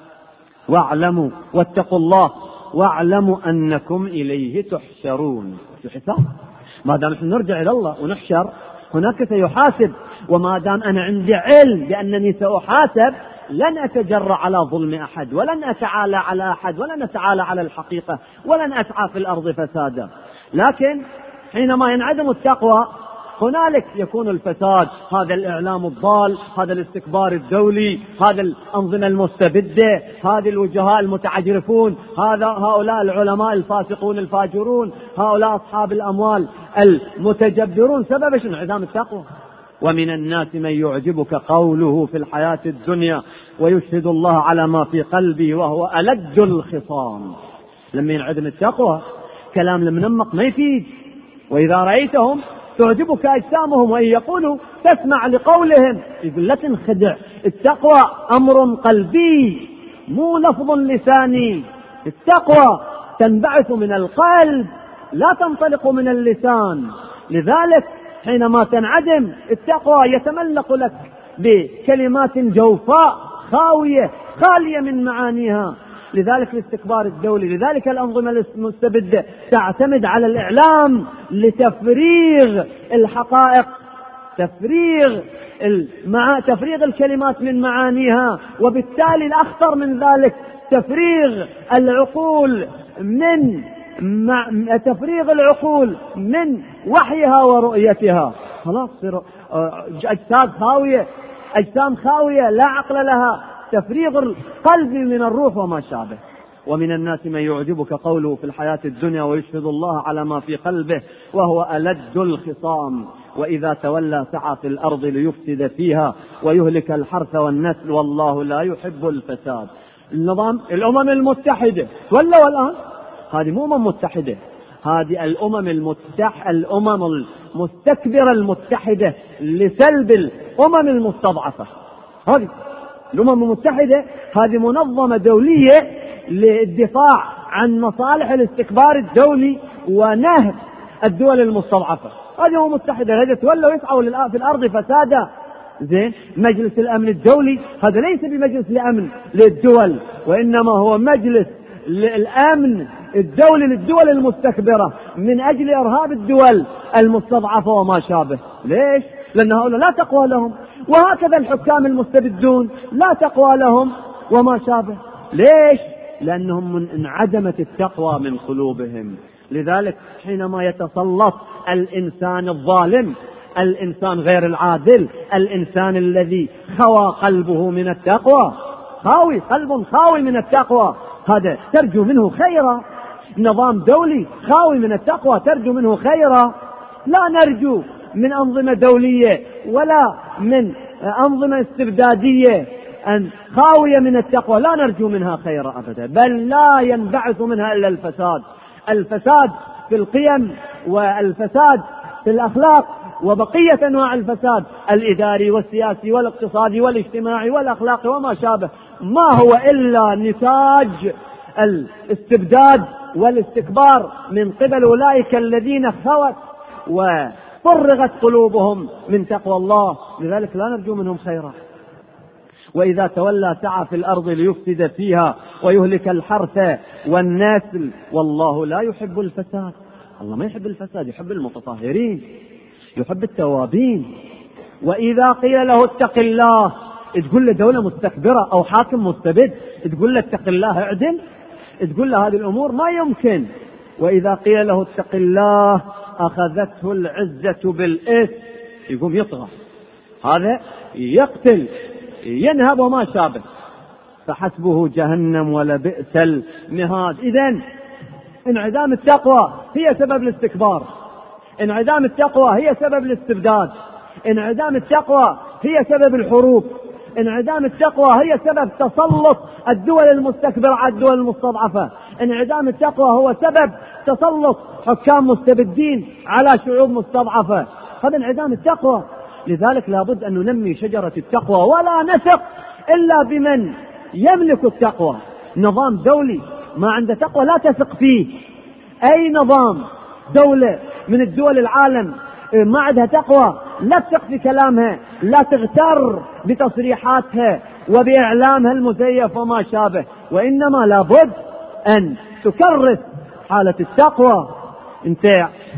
واعلموا واتقوا الله واعلموا أنكم إليه تحشرون. الحساب ما دام نحن نرجع إلى الله ونحشر هناك سيحاسب، وما دام أنا عندي علم بأنني سأحاسب لن أتجرأ على ظلم أحد ولن أتعالى على أحد ولن أتعالى على الحقيقة ولن أسعى في الأرض فسادا. لكن حينما ينعدم التقوى هنالك يكون الفساد، هذا الإعلام الضال، هذا الاستكبار الدولي، هذا الأنظمة المستبدة، هذه الوجهاء المتعجرفون، هذا هؤلاء العلماء الفاسقون الفاجرون، هؤلاء أصحاب الأموال المتجبرون. سبب شنو؟ انعدام التقوى. ومن الناس من يعجبك قوله في الحياة الدنيا ويشهد الله على ما في قلبه وهو ألد الخصام. لما ينعدم التقوى كلام المنمق ما يفيد. وإذا رأيتهم تعجبك أجسامهم وإن يقولوا تسمع لقولهم. يقول لا تنخدع، التقوى أمر قلبي مو لفظ لساني. التقوى تنبعث من القلب لا تنطلق من اللسان. لذلك حينما تنعدم التقوى يتملق لك بكلمات جوفاء خاوية خالية من معانيها. لذلك الاستكبار الدولي، لذلك الأنظمة المستبدة تعتمد على الإعلام لتفريغ الحقائق، تفريغ المع... تفريغ الكلمات من معانيها، وبالتالي الأخطر من ذلك تفريغ العقول من مع... تفريغ العقول من وحيها ورؤيتها. خلاص أجساد خاوية، أجسام خاوية لا عقل لها، تفريغ القلب من الروح وما شابه. ومن الناس من يعجبك قوله في الحياة الدنيا ويشهد الله على ما في قلبه وهو ألد الخصام وإذا تولى سعى في الأرض ليفسد فيها ويهلك الحرث والنسل والله لا يحب الفساد. النظام الأمم المتحدة ولا والآن هذه مو أمم متحدة، هذه الأمم المتح الأمم المستكبرة المتحدة لسلب الأمم المستضعفة. هذه الأمم المتحدة هذه منظمة دولية للدفاع عن مصالح الاستكبار الدولي ونهب الدول المستضعفة. هذه أمم متحدة هذه تولوا يسعوا في الأرض فسادا. زين، مجلس الأمن الدولي هذا ليس بمجلس لأمن للدول، وإنما هو مجلس الأمن الدولي للدول المستكبرة من أجل إرهاب الدول المستضعفة وما شابه. ليش؟ لأن هؤلاء لا تقوى لهم، وهكذا الحكام المستبدون لا تقوى لهم وما شابه. ليش؟ لأنهم من انعدمت التقوى من قلوبهم. لذلك حينما يتسلط الإنسان الظالم، الإنسان غير العادل، الإنسان الذي خوى قلبه من التقوى، خاوي قلب خاوي من التقوى، هذا ترجو منه خيرا. نظام دولي خاوي من التقوى ترجو منه خيرا. لا نرجو من أنظمة دولية ولا من أنظمة استبدادية أن خاوية من التقوى لا نرجو منها خيرا أبدا، بل لا ينبعث منها إلا الفساد. الفساد في القيم والفساد في الأخلاق وبقية أنواع الفساد الإداري والسياسي والاقتصادي والاجتماعي والأخلاقي وما شابه، ما هو إلا نتاج الاستبداد والاستكبار من قبل أولئك الذين خوت وفرغت قلوبهم من تقوى الله. لذلك لا نرجو منهم خيرا. وإذا تولى سعى في الأرض ليفسد فيها ويهلك الحرث والنسل والله لا يحب الفساد. الله ما يحب الفساد، يحب المتطهرين، يحب التوابين. وإذا قيل له اتق الله، تقول له دولة مستكبرة أو حاكم مستبد تقول له اتق الله اعدل، تقول له هذه الأمور ما يمكن. وإذا قيل له اتق الله أخذته العزة بالإثم، يقوم يطغى، هذا يقتل ينهب وما شابه، فحسبه جهنم ولبئس المهاد. إذن انعدام التقوى هي سبب الاستكبار، انعدام التقوى هي سبب الاستبداد، انعدام التقوى هي سبب الحروب، انعدام التقوى هي سبب تسلط الدول المستكبرة على الدول المستضعفة، انعدام التقوى هو سبب تسلط حكام مستبدين على شعوب مستضعفة. هذا انعدام التقوى. لذلك لابد أن ننمي شجرة التقوى، ولا نثق إلا بمن يملك التقوى. نظام دولي ما عنده تقوى لا تثق فيه. أي نظام دولة من الدول العالم ما عندها تقوى لا تثق في كلامها، لا تغتر بتصريحاتها وبإعلامها المزيف وما شابه، وإنما لابد أن تكرس حالة التقوى. انت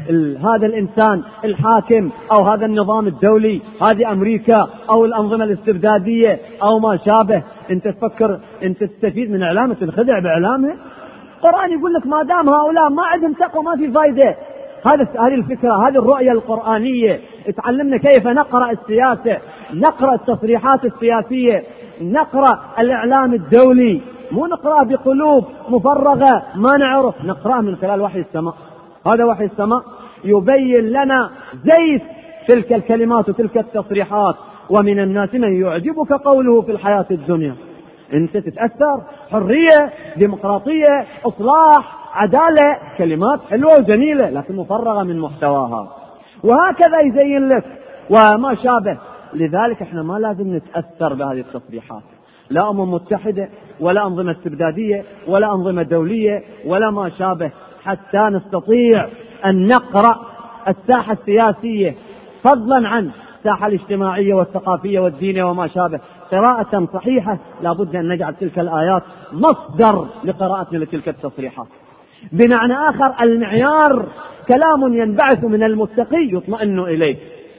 هذا الإنسان الحاكم أو هذا النظام الدولي، هذه أمريكا أو الأنظمة الاستبدادية أو ما شابه، انت تفكر انت تستفيد من إعلامه، تنخدع بإعلامه؟ القرآن يقول لك ما دام هؤلاء ما عندهم تقوى ما في فايدة. هذا هذه الفكرة، هذه الرؤية القرآنية تعلمنا كيف نقرأ السياسة، نقرأ التصريحات السياسية، نقرأ الإعلام الدولي، مو نقرأ بقلوب مفرغة ما نعرف، نقرأ من خلال وحي السماء. هذا وحي السماء يبين لنا زيت تلك الكلمات وتلك التصريحات. ومن الناس من يعجبك قوله في الحياة الدنيا، انت تتأثر، حرية، ديمقراطية، إصلاح، عدالة، كلمات حلوة وجميلة لكن مفرغة من محتواها، وهكذا يزين لك وما شابه. لذلك احنا ما لازم نتأثر بهذه التصريحات، لا أمم متحدة ولا أنظمة استبدادية ولا أنظمة دولية ولا ما شابه، حتى نستطيع أن نقرأ الساحة السياسية فضلا عن الساحة الاجتماعية والثقافية والدينية وما شابه قراءة صحيحة. لابد أن نجعل تلك الآيات مصدر لقراءتنا لتلك التصريحات. بمعنى آخر، المعيار كلام ينبعث من المتقي يطمئن إليه،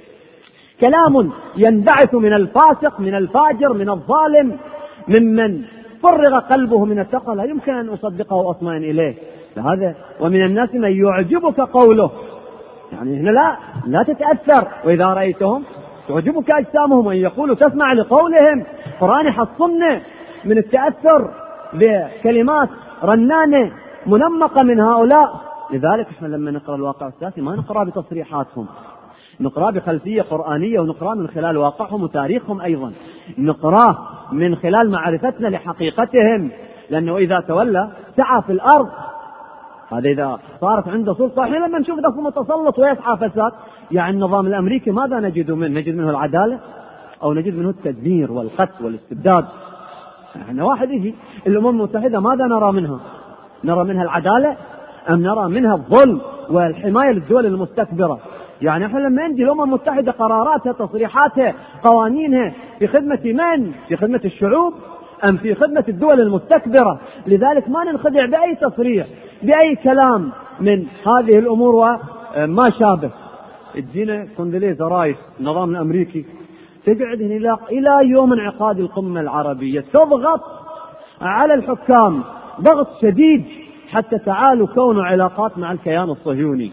كلام ينبعث من الفاسق من الفاجر من الظالم ممن فرغ قلبه من التقوى لا يمكن أن أصدقه وأطمئن إليه. لهذا ومن الناس من يعجبك قوله، يعني هنا لا لا تتأثر. وإذا رأيتهم تعجبك أجسامهم وإن يقولوا تسمع لقولهم. قرآن حصلنا من التأثر بكلمات رنانة منمقة من هؤلاء. لذلك احنا لما نقرأ الواقع السياسي ما نقرأ بتصريحاتهم، نقرأ بخلفية قرآنية، ونقرأ من خلال واقعهم وتاريخهم أيضا، نقرأ من خلال معرفتنا لحقيقتهم. لأنه إذا تولى سعى في الأرض، هذا إذا صارت عنده سلطة. احنا لما نشوف ذاك متسلط ويسعى فساد، يعني النظام الأمريكي ماذا نجد منه؟ نجد منه العدالة أو نجد منه التدمير والقتل والاستبداد؟ احنا واحد يجي الأمم المتحدة ماذا نرى منها؟ نرى منها العدالة أم نرى منها الظلم والحماية للدول المستكبرة؟ يعني احنا لما نجي الأمم المتحدة قراراتها تصريحاتها قوانينها في خدمة من؟ في خدمة الشعوب أم في خدمة الدول المستكبرة؟ لذلك ما ننخدع بأي تصريح بأي كلام من هذه الأمور وما شابه. تجينا كوندليزا رايس النظام الأمريكي تقعد هنا إلى يوم انعقاد القمة العربية تضغط على الحكام ضغط شديد حتى تعالوا كونوا علاقات مع الكيان الصهيوني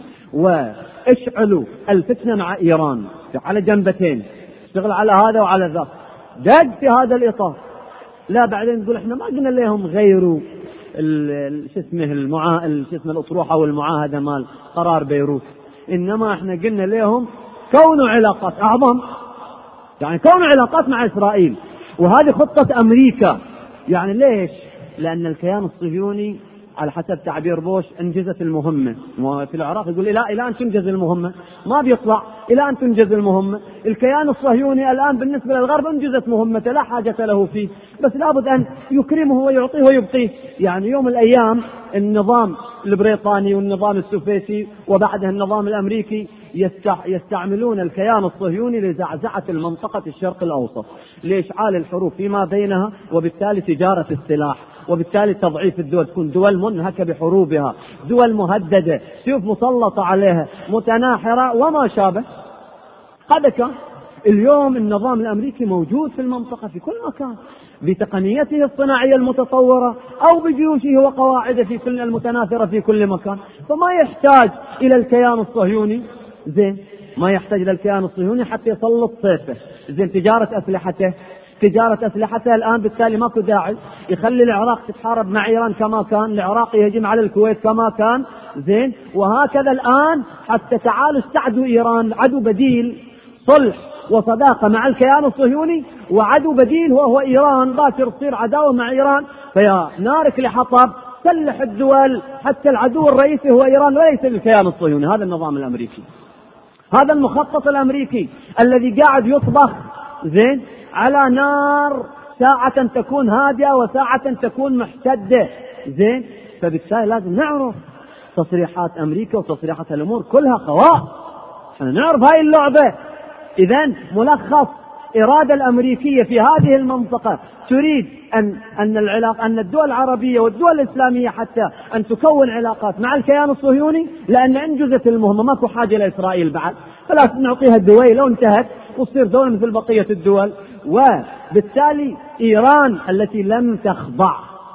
واشعلوا الفتنة مع إيران على جنبتين، اشتغل على هذا وعلى ذاك، دق في هذا الإطار. لا بعدين تقول احنا ما قلنا لهم غيروا شو اسمه المعا شو اسمه الأطروحة والمعاهدة مال قرار بيروت، إنما احنا قلنا لهم كونوا علاقات أعظم، يعني كونوا علاقات مع إسرائيل. وهذه خطة أمريكا. يعني ليش؟ لأن الكيان الصهيوني على حسب تعبير بوش انجزت المهمة. في العراق يقول لا إلى أن تنجز المهمة، ما بيطلع إلى أن تنجز المهمة. الكيان الصهيوني الآن بالنسبة للغرب انجزت مهمته لا حاجة له فيه، بس لابد أن يكرمه ويعطيه ويبقيه. يعني يوم الأيام النظام البريطاني والنظام السوفيتي وبعدها النظام الأمريكي يستعملون الكيان الصهيوني لزعزعة المنطقة الشرق الأوسط، لإشعال الحروب فيما بينها، وبالتالي تجارة السلاح، وبالتالي تضعيف الدول، تكون دول منهكة بحروبها، دول مهددة، سيوف مسلطة عليها، متناحرة وما شابه. هذا كان اليوم النظام الأمريكي موجود في المنطقة في كل مكان بتقنيته الصناعية المتطورة أو بجيوشه وقواعده في كل المتناثرة في كل مكان، فما يحتاج إلى الكيان الصهيوني زين ما يحتاج إلى الكيان الصهيوني حتى يسلط سيفه. زين تجارة أسلحته تجارة أسلحته الآن، بالتالي ماكو داعي يخلي العراق تتحارب مع إيران كما كان، العراق يهجم على الكويت كما كان. زين وهكذا الآن حتى تعالوا استعدوا إيران عدو بديل، صلح وصداقة مع الكيان الصهيوني، وعدو بديل وهو إيران، باكر تصير عداوة مع إيران. فيا نارك لحطب سلح الدول حتى العدو الرئيسي هو إيران وليس الكيان الصهيوني. هذا النظام الأمريكي، هذا المخطط الأمريكي الذي قاعد يطبخ زين على نار ساعة تكون هادئة وساعة تكون محتدة. زين فبالتالي لازم نعرف تصريحات أمريكا وتصريحات الأمور كلها قواء، احنا نعرف هاي اللعبة. إذن ملخص إرادة الأمريكية في هذه المنطقة تريد أن أن العلاقة أن الدول العربية والدول الإسلامية حتى أن تكون علاقات مع الكيان الصهيوني، لأن أنجزت المهمة ماكو حاجة لإسرائيل بعد، خلاص نعطيها الدويلة وانتهت وتصير دولة مثل بقية الدول. وبالتالي إيران التي لم تخضع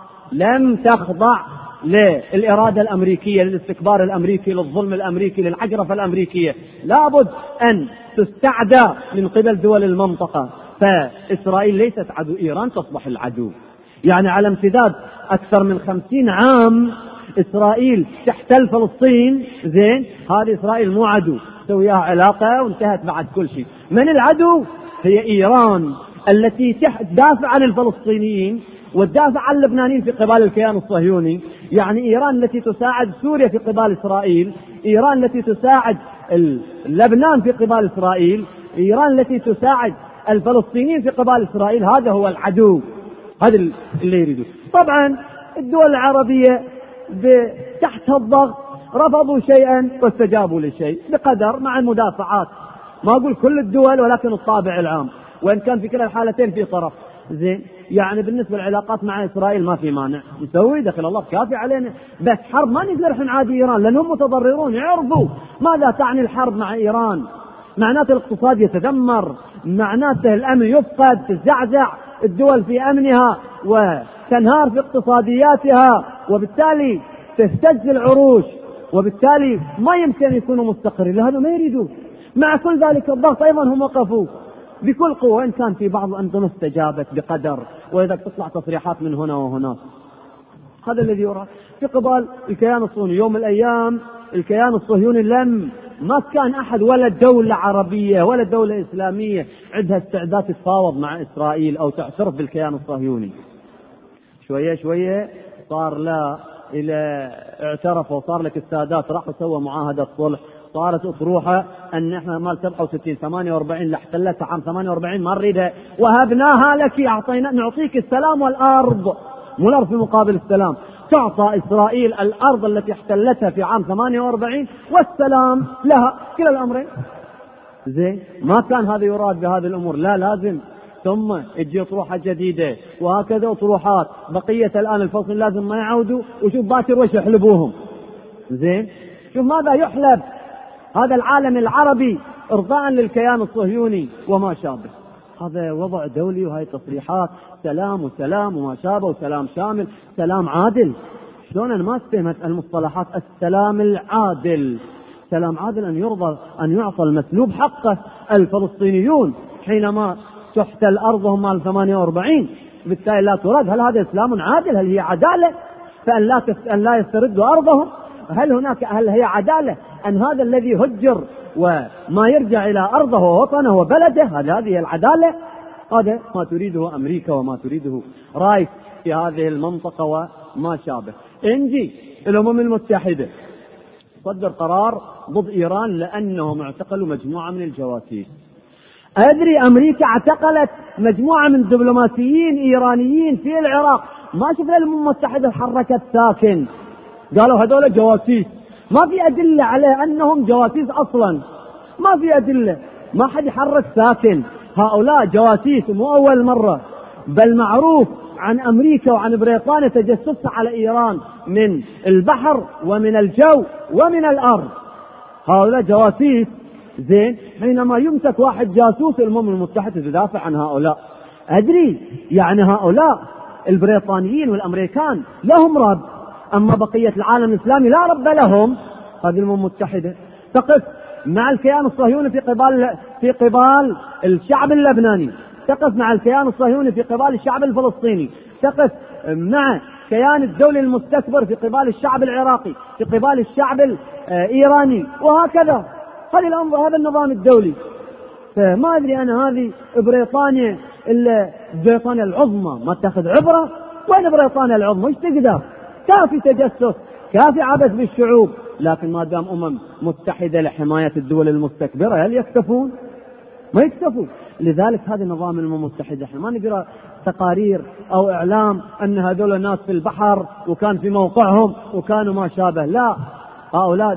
لم تخضع للإرادة الأمريكية، للاستكبار الأمريكي، للظلم الأمريكي، للعجرفة الأمريكية، لابد أن تستعدى من قبل دول المنطقة. فإسرائيل ليست عدو، إيران تصبح العدو. يعني على امتداد أكثر من خمسين عام إسرائيل تحتل فلسطين. زين هذه إسرائيل مو عدو، سويها علاقة وانتهت بعد كل شيء. من العدو؟ هي إيران التي تدافع عن الفلسطينيين وتدافع عن اللبنانيين في قبال الكيان الصهيوني. يعني إيران التي تساعد سوريا في قبال إسرائيل، إيران التي تساعد لبنان في قبال إسرائيل، إيران التي تساعد الفلسطينيين في قبال إسرائيل. هذا هو العدو، هذا اللي يريده. طبعا الدول العربية تحت الضغط رفضوا شيئا واستجابوا لشيء بقدر، مع المدافعات، ما أقول كل الدول ولكن الطابع العام، وإن كان في كلا الحالتين في طرف. زين يعني بالنسبة للعلاقات مع إسرائيل ما في مانع نسوي، دخل الله كافي علينا، بس حرب ما نقدر احنا نعادي إيران لأنهم متضررون. يعرفوا ماذا تعني الحرب مع إيران، معناته الاقتصاد يتدمر، معناته الأمن يفقد، تزعزع الدول في أمنها وتنهار في اقتصادياتها، وبالتالي تهتز العروش، وبالتالي ما يمكن يكونوا مستقرين. لهذا ما يريدوا. مع كل ذلك الضغط أيضا هم وقفوا بكل قوة، إن كان في بعض الأنظمة استجابت بقدر، وإذا تطلع تصريحات من هنا وهنا. هذا الذي يرى في قبال الكيان الصهيوني. يوم الأيام الكيان الصهيوني لم ما كان أحد ولا دولة عربية ولا دولة إسلامية عندها استعداد تتفاوض مع إسرائيل أو تعترف بالكيان الصهيوني. شوية شوية صار لا إلى اعترفوا، صار لك السادات راحوا سووا معاهدة صلح، صارت أطروحة أن إحنا مال سبعة وستين ثمانية وأربعين اللي احتلتها عام ثمانية وأربعين ما نريدها وهبناها لك، أعطينا نعطيك السلام والأرض، مو الأرض في مقابل السلام. تعطى إسرائيل الأرض التي احتلتها في عام ثمانية وأربعين والسلام لها، كلا الأمرين. زين ما كان هذا يراد بهذه الأمور، لا لازم ثم تجي أطروحة جديدة، وهكذا أطروحات بقية. الآن الفلسطينيين لازم ما يعودوا، وشوف باكر وش يحلبوهم. زين شوف ماذا يحلب هذا العالم العربي إرضاء للكيان الصهيوني وما شابه. هذا وضع دولي وهي تصريحات سلام وسلام وما شابه وسلام شامل، سلام عادل. شلون أنا ما استفهمت المصطلحات السلام العادل؟ سلام عادل أن يرضى أن يعطى المسلوب حقه. الفلسطينيون حينما تحتل أرضهم مال ثمانية وأربعين بالتالي لا ترد، هل هذا إسلام عادل؟ هل هي عدالة فأن لا أن لا يستردوا أرضهم؟ هل هناك هل هي عدالة أن هذا الذي هجر وما يرجع إلى أرضه ووطنه وبلده؟ هذه هذه العدالة؟ هذا ما تريده أمريكا وما تريده رايس في هذه المنطقة وما شابه. انجي الأمم المتحدة صدر قرار ضد إيران لأنهم اعتقلوا مجموعة من الجواسيس. أدري أمريكا اعتقلت مجموعة من دبلوماسيين إيرانيين في العراق، ما شفنا الأمم المتحدة حركت ساكن، قالوا هذول جواسيس، ما في أدلة على أنهم جواسيس أصلا، ما في أدلة، ما حد يحرك ساكن. هؤلاء جواسيس مو أول مرة، بل معروف عن أمريكا وعن بريطانيا تجسسها على إيران من البحر ومن الجو ومن الأرض. هؤلاء جواسيس. زين، حينما يمسك واحد جاسوس الأمم المتحدة تدافع عن هؤلاء. أدري يعني هؤلاء البريطانيين والأمريكان لهم رب، أما بقية العالم الإسلامي لا رب لهم. هذه الأمم المتحدة تقف مع الكيان الصهيوني في قبال في قبال الشعب اللبناني، تقف مع الكيان الصهيوني في قبال الشعب الفلسطيني، تقف مع كيان الدولي المستكبر في قبال الشعب العراقي، في قبال الشعب الإيراني، وهكذا. هذه الأمر، هذا النظام الدولي. فما أدري أنا هذه بريطانيا إلا بريطانيا العظمى ما تأخذ عبرة؟ وين بريطانيا العظمى؟ ايش تقدر؟ كافي تجسس، كافي عبث بالشعوب، لكن ما دام أمم متحدة لحماية الدول المستكبرة هل يكتفون؟ ما يكتفون. لذلك هذا النظام الأمم المتحدة احنا ما نقرأ تقارير أو إعلام أن هذول الناس في البحر وكان في موقعهم وكانوا ما شابه، لا، هؤلاء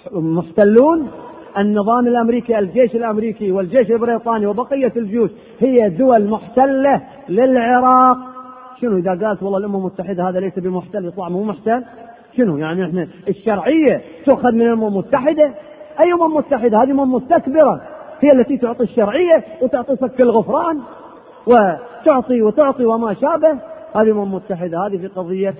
محتلون. النظام الأمريكي، الجيش الأمريكي والجيش البريطاني وبقية الجيوش هي دول محتلة للعراق. شنو إذا قالت والله الأمم المتحدة هذا ليس بمحتل يطلع مو محتل؟ شنو يعني احنا الشرعية تأخذ من الأمم المتحدة؟ أي أمم متحدة؟ هذه أمم مستكبرة هي التي تعطي الشرعية وتعطي فك الغفران وتعطي وتعطي وما شابه. هذه الأمم المتحدة. هذه في قضية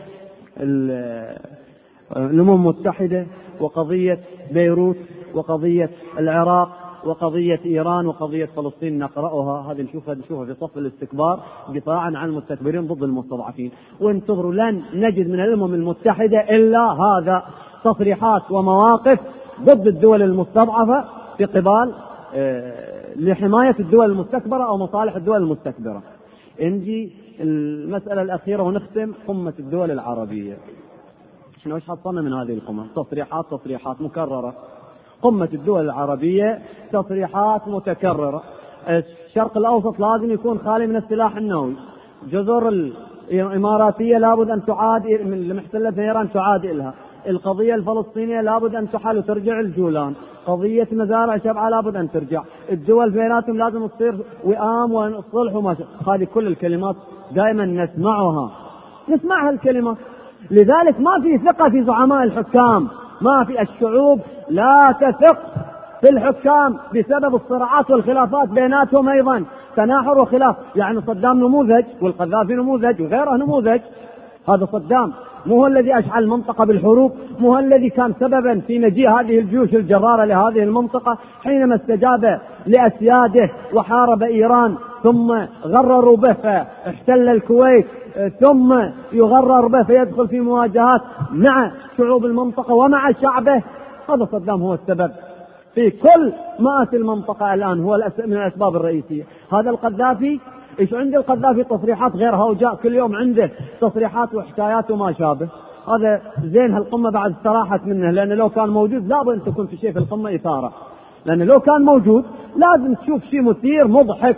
الأمم المتحدة وقضية بيروت وقضية العراق وقضية إيران وقضية فلسطين نقرأها. هذه نشوفها نشوفها في صف الاستكبار دفاعا عن المستكبرين ضد المستضعفين. وانتظروا لن نجد من الأمم المتحدة إلا هذا، تصريحات ومواقف ضد الدول المستضعفة في قبال اه لحماية الدول المستكبرة أو مصالح الدول المستكبرة. نجي المسألة الأخيرة ونختم، قمة الدول العربية. شنو ايش حصلنا من هذه القمة؟ تصريحات تصريحات مكررة. قمة الدول العربية تصريحات متكررة. الشرق الأوسط لازم يكون خالي من السلاح النووي. جزر الإماراتية لابد أن تعاد من المحتلة إيران، تعاد إلها. القضية الفلسطينية لابد أن تحل وترجع الجولان. قضية مزارع شبعة لابد أن ترجع. الدول بيناتهم لازم تصير وئام وصلح وما شابه. هذه كل الكلمات دائما نسمعها نسمعها الكلمات. لذلك ما في ثقة في زعماء الحكام، ما في. الشعوب لا تثق في الحكام بسبب الصراعات والخلافات بيناتهم، أيضا تناحر وخلاف. يعني صدام نموذج والقذافي نموذج وغيره نموذج. هذا صدام مو هو الذي أشعل المنطقة بالحروب، مو هو الذي كان سببا في مجيء هذه الجيوش الجرارة لهذه المنطقة حينما استجاب لأسياده وحارب إيران، ثم غرروا به فاحتل الكويت، ثم يغرر به فيدخل في مواجهات مع شعوب المنطقة ومع شعبه. هذا صدام هو السبب في كل مآسي المنطقة الآن، هو من الأسباب الرئيسية. هذا القذافي إيش عنده؟ القذافي تصريحات غير هوجاء، كل يوم عنده تصريحات وحكايات وما شابه. هذا زين هالقمة بعد استراحت منه، لأنه لو كان موجود لابد أن تكون في شيء في القمة إثارة، لأنه لو كان موجود لازم تشوف شيء مثير مضحك.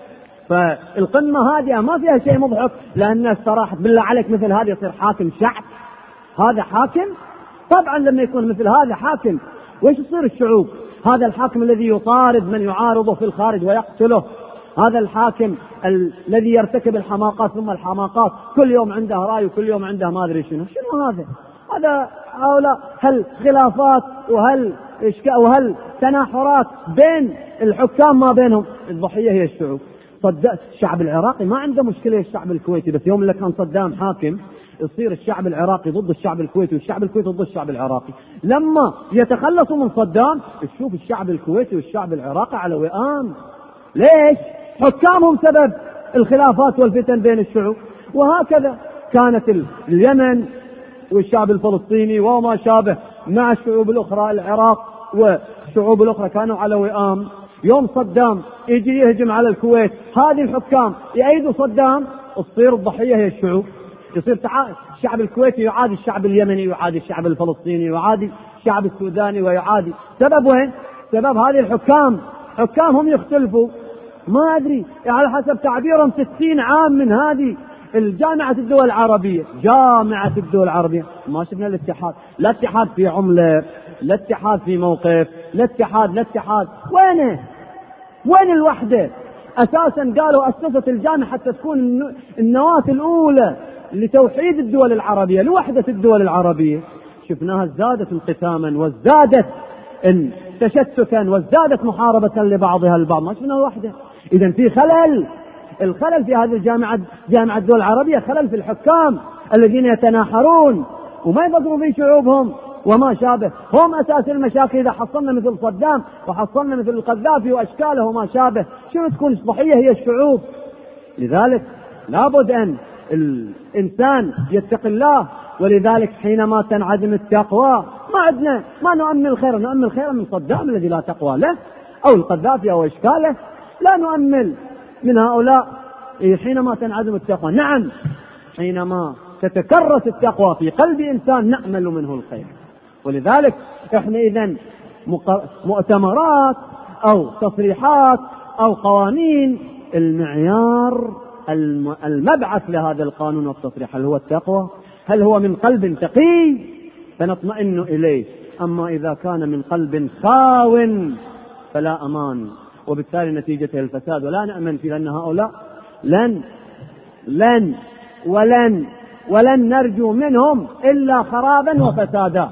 فالقمة هادئة ما فيها شيء مضحك، لأن استراحت. بالله عليك مثل هذا يصير حاكم شعب؟ هذا حاكم؟ طبعا لما يكون مثل هذا حاكم وإيش يصير الشعوب؟ هذا الحاكم الذي يطارد من يعارضه في الخارج ويقتله، هذا الحاكم ال... الذي يرتكب الحماقات ثم الحماقات، كل يوم عنده رأي وكل يوم عنده ما أدري شنو. شنو هذا؟ هذا هؤلاء هل خلافات وهل وهل تناحرات بين الحكام ما بينهم. الضحية هي الشعوب. صدق الشعب العراقي ما عنده مشكلة الشعب الكويتي، بس يوم اللي كان صدام حاكم يصير الشعب العراقي ضد الشعب الكويتي والشعب الكويتي ضد الشعب العراقي. لما يتخلصوا من صدام تشوف الشعب الكويتي والشعب العراقي على وئام. ليش؟ حكامهم سبب الخلافات والفتن بين الشعوب. وهكذا كانت اليمن والشعب الفلسطيني وما شابه مع الشعوب الأخرى، العراق والشعوب الأخرى كانوا على وئام. يوم صدام يجي يهجم على الكويت، هذه الحكام يأيدوا صدام، تصير الضحية هي الشعوب. يصير الشعب الكويتي يعادي الشعب اليمني ويعادي الشعب الفلسطيني ويعادي الشعب السوداني ويعادي. سبب وين؟ سبب هذه الحكام. حكامهم يختلفوا، ما أدري على حسب تعبيرهم ستين عام من هذه الجامعة الدول العربية. جامعة الدول العربية ما شفنا الاتحاد، لا اتحاد في عملة، لا اتحاد في موقف، لا اتحاد لا اتحاد. وينه؟ وين الوحدة؟ أساسا قالوا أسست الجامعة حتى تكون النواة الأولى لتوحيد الدول العربية، لوحدة الدول العربية. شفناها ازدادت انقساما وازدادت تشتتا وازدادت محاربة لبعضها البعض، ما شفنا وحدة. إذن في خلل. الخلل في هذه الجامعة جامعة الدول العربية خلل في الحكام الذين يتناحرون وما يفكروا في شعوبهم وما شابه. هم أساس المشاكل. إذا حصلنا مثل صدام وحصلنا مثل القذافي وأشكاله وما شابه، شنو تكون الضحية؟ هي الشعوب. لذلك لابد أن الإنسان يتقي الله. ولذلك حينما تنعدم التقوى ما عدنا ما نؤمل خيرا، نؤمل خيرا من صدام الذي لا تقوى له، أو القذافي أو أشكاله. لا نؤمل من هؤلاء. حينما تنعدم التقوى، نعم حينما تتكرس التقوى في قلب إنسان نأمل منه الخير. ولذلك احنا إذن مؤتمرات أو تصريحات أو قوانين، المعيار المبعث لهذا القانون والتصريح هل هو التقوى؟ هل هو من قلب تقي فنطمئن إليه؟ أما إذا كان من قلب خاو فلا أمان، وبالتالي نتيجته الفساد ولا نأمن فيه، لأن هؤلاء لن لن ولن ولن نرجو منهم إلا خرابا وفسادا.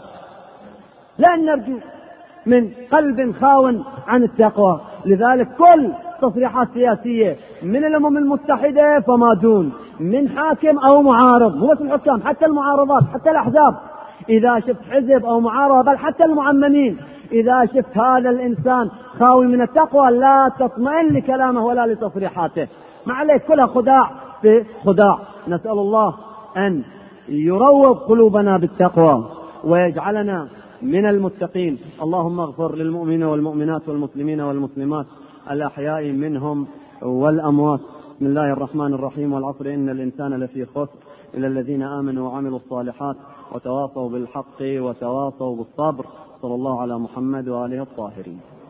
لن نرجو من قلب خاو عن التقوى. لذلك كل تصريحات سياسية من الأمم المتحدة فما دون، من حاكم أو معارض، مو بس الحكام، حتى المعارضات، حتى الأحزاب، إذا شفت حزب أو معارضة، بل حتى المعممين، إذا شفت هذا الإنسان خاوي من التقوى لا تطمئن لكلامه ولا لتصريحاته. ما عليك، كلها خداع في خداع. نسأل الله أن يروض قلوبنا بالتقوى ويجعلنا من المتقين. اللهم اغفر للمؤمنين والمؤمنات والمسلمين والمسلمات الأحياء منهم والأموات. بسم الله الرحمن الرحيم. والعصر إن الإنسان لفي خسر إلا الذين آمنوا وعملوا الصالحات وتواصوا بالحق وتواصوا بالصبر. صلى الله على محمد وآله الطاهرين.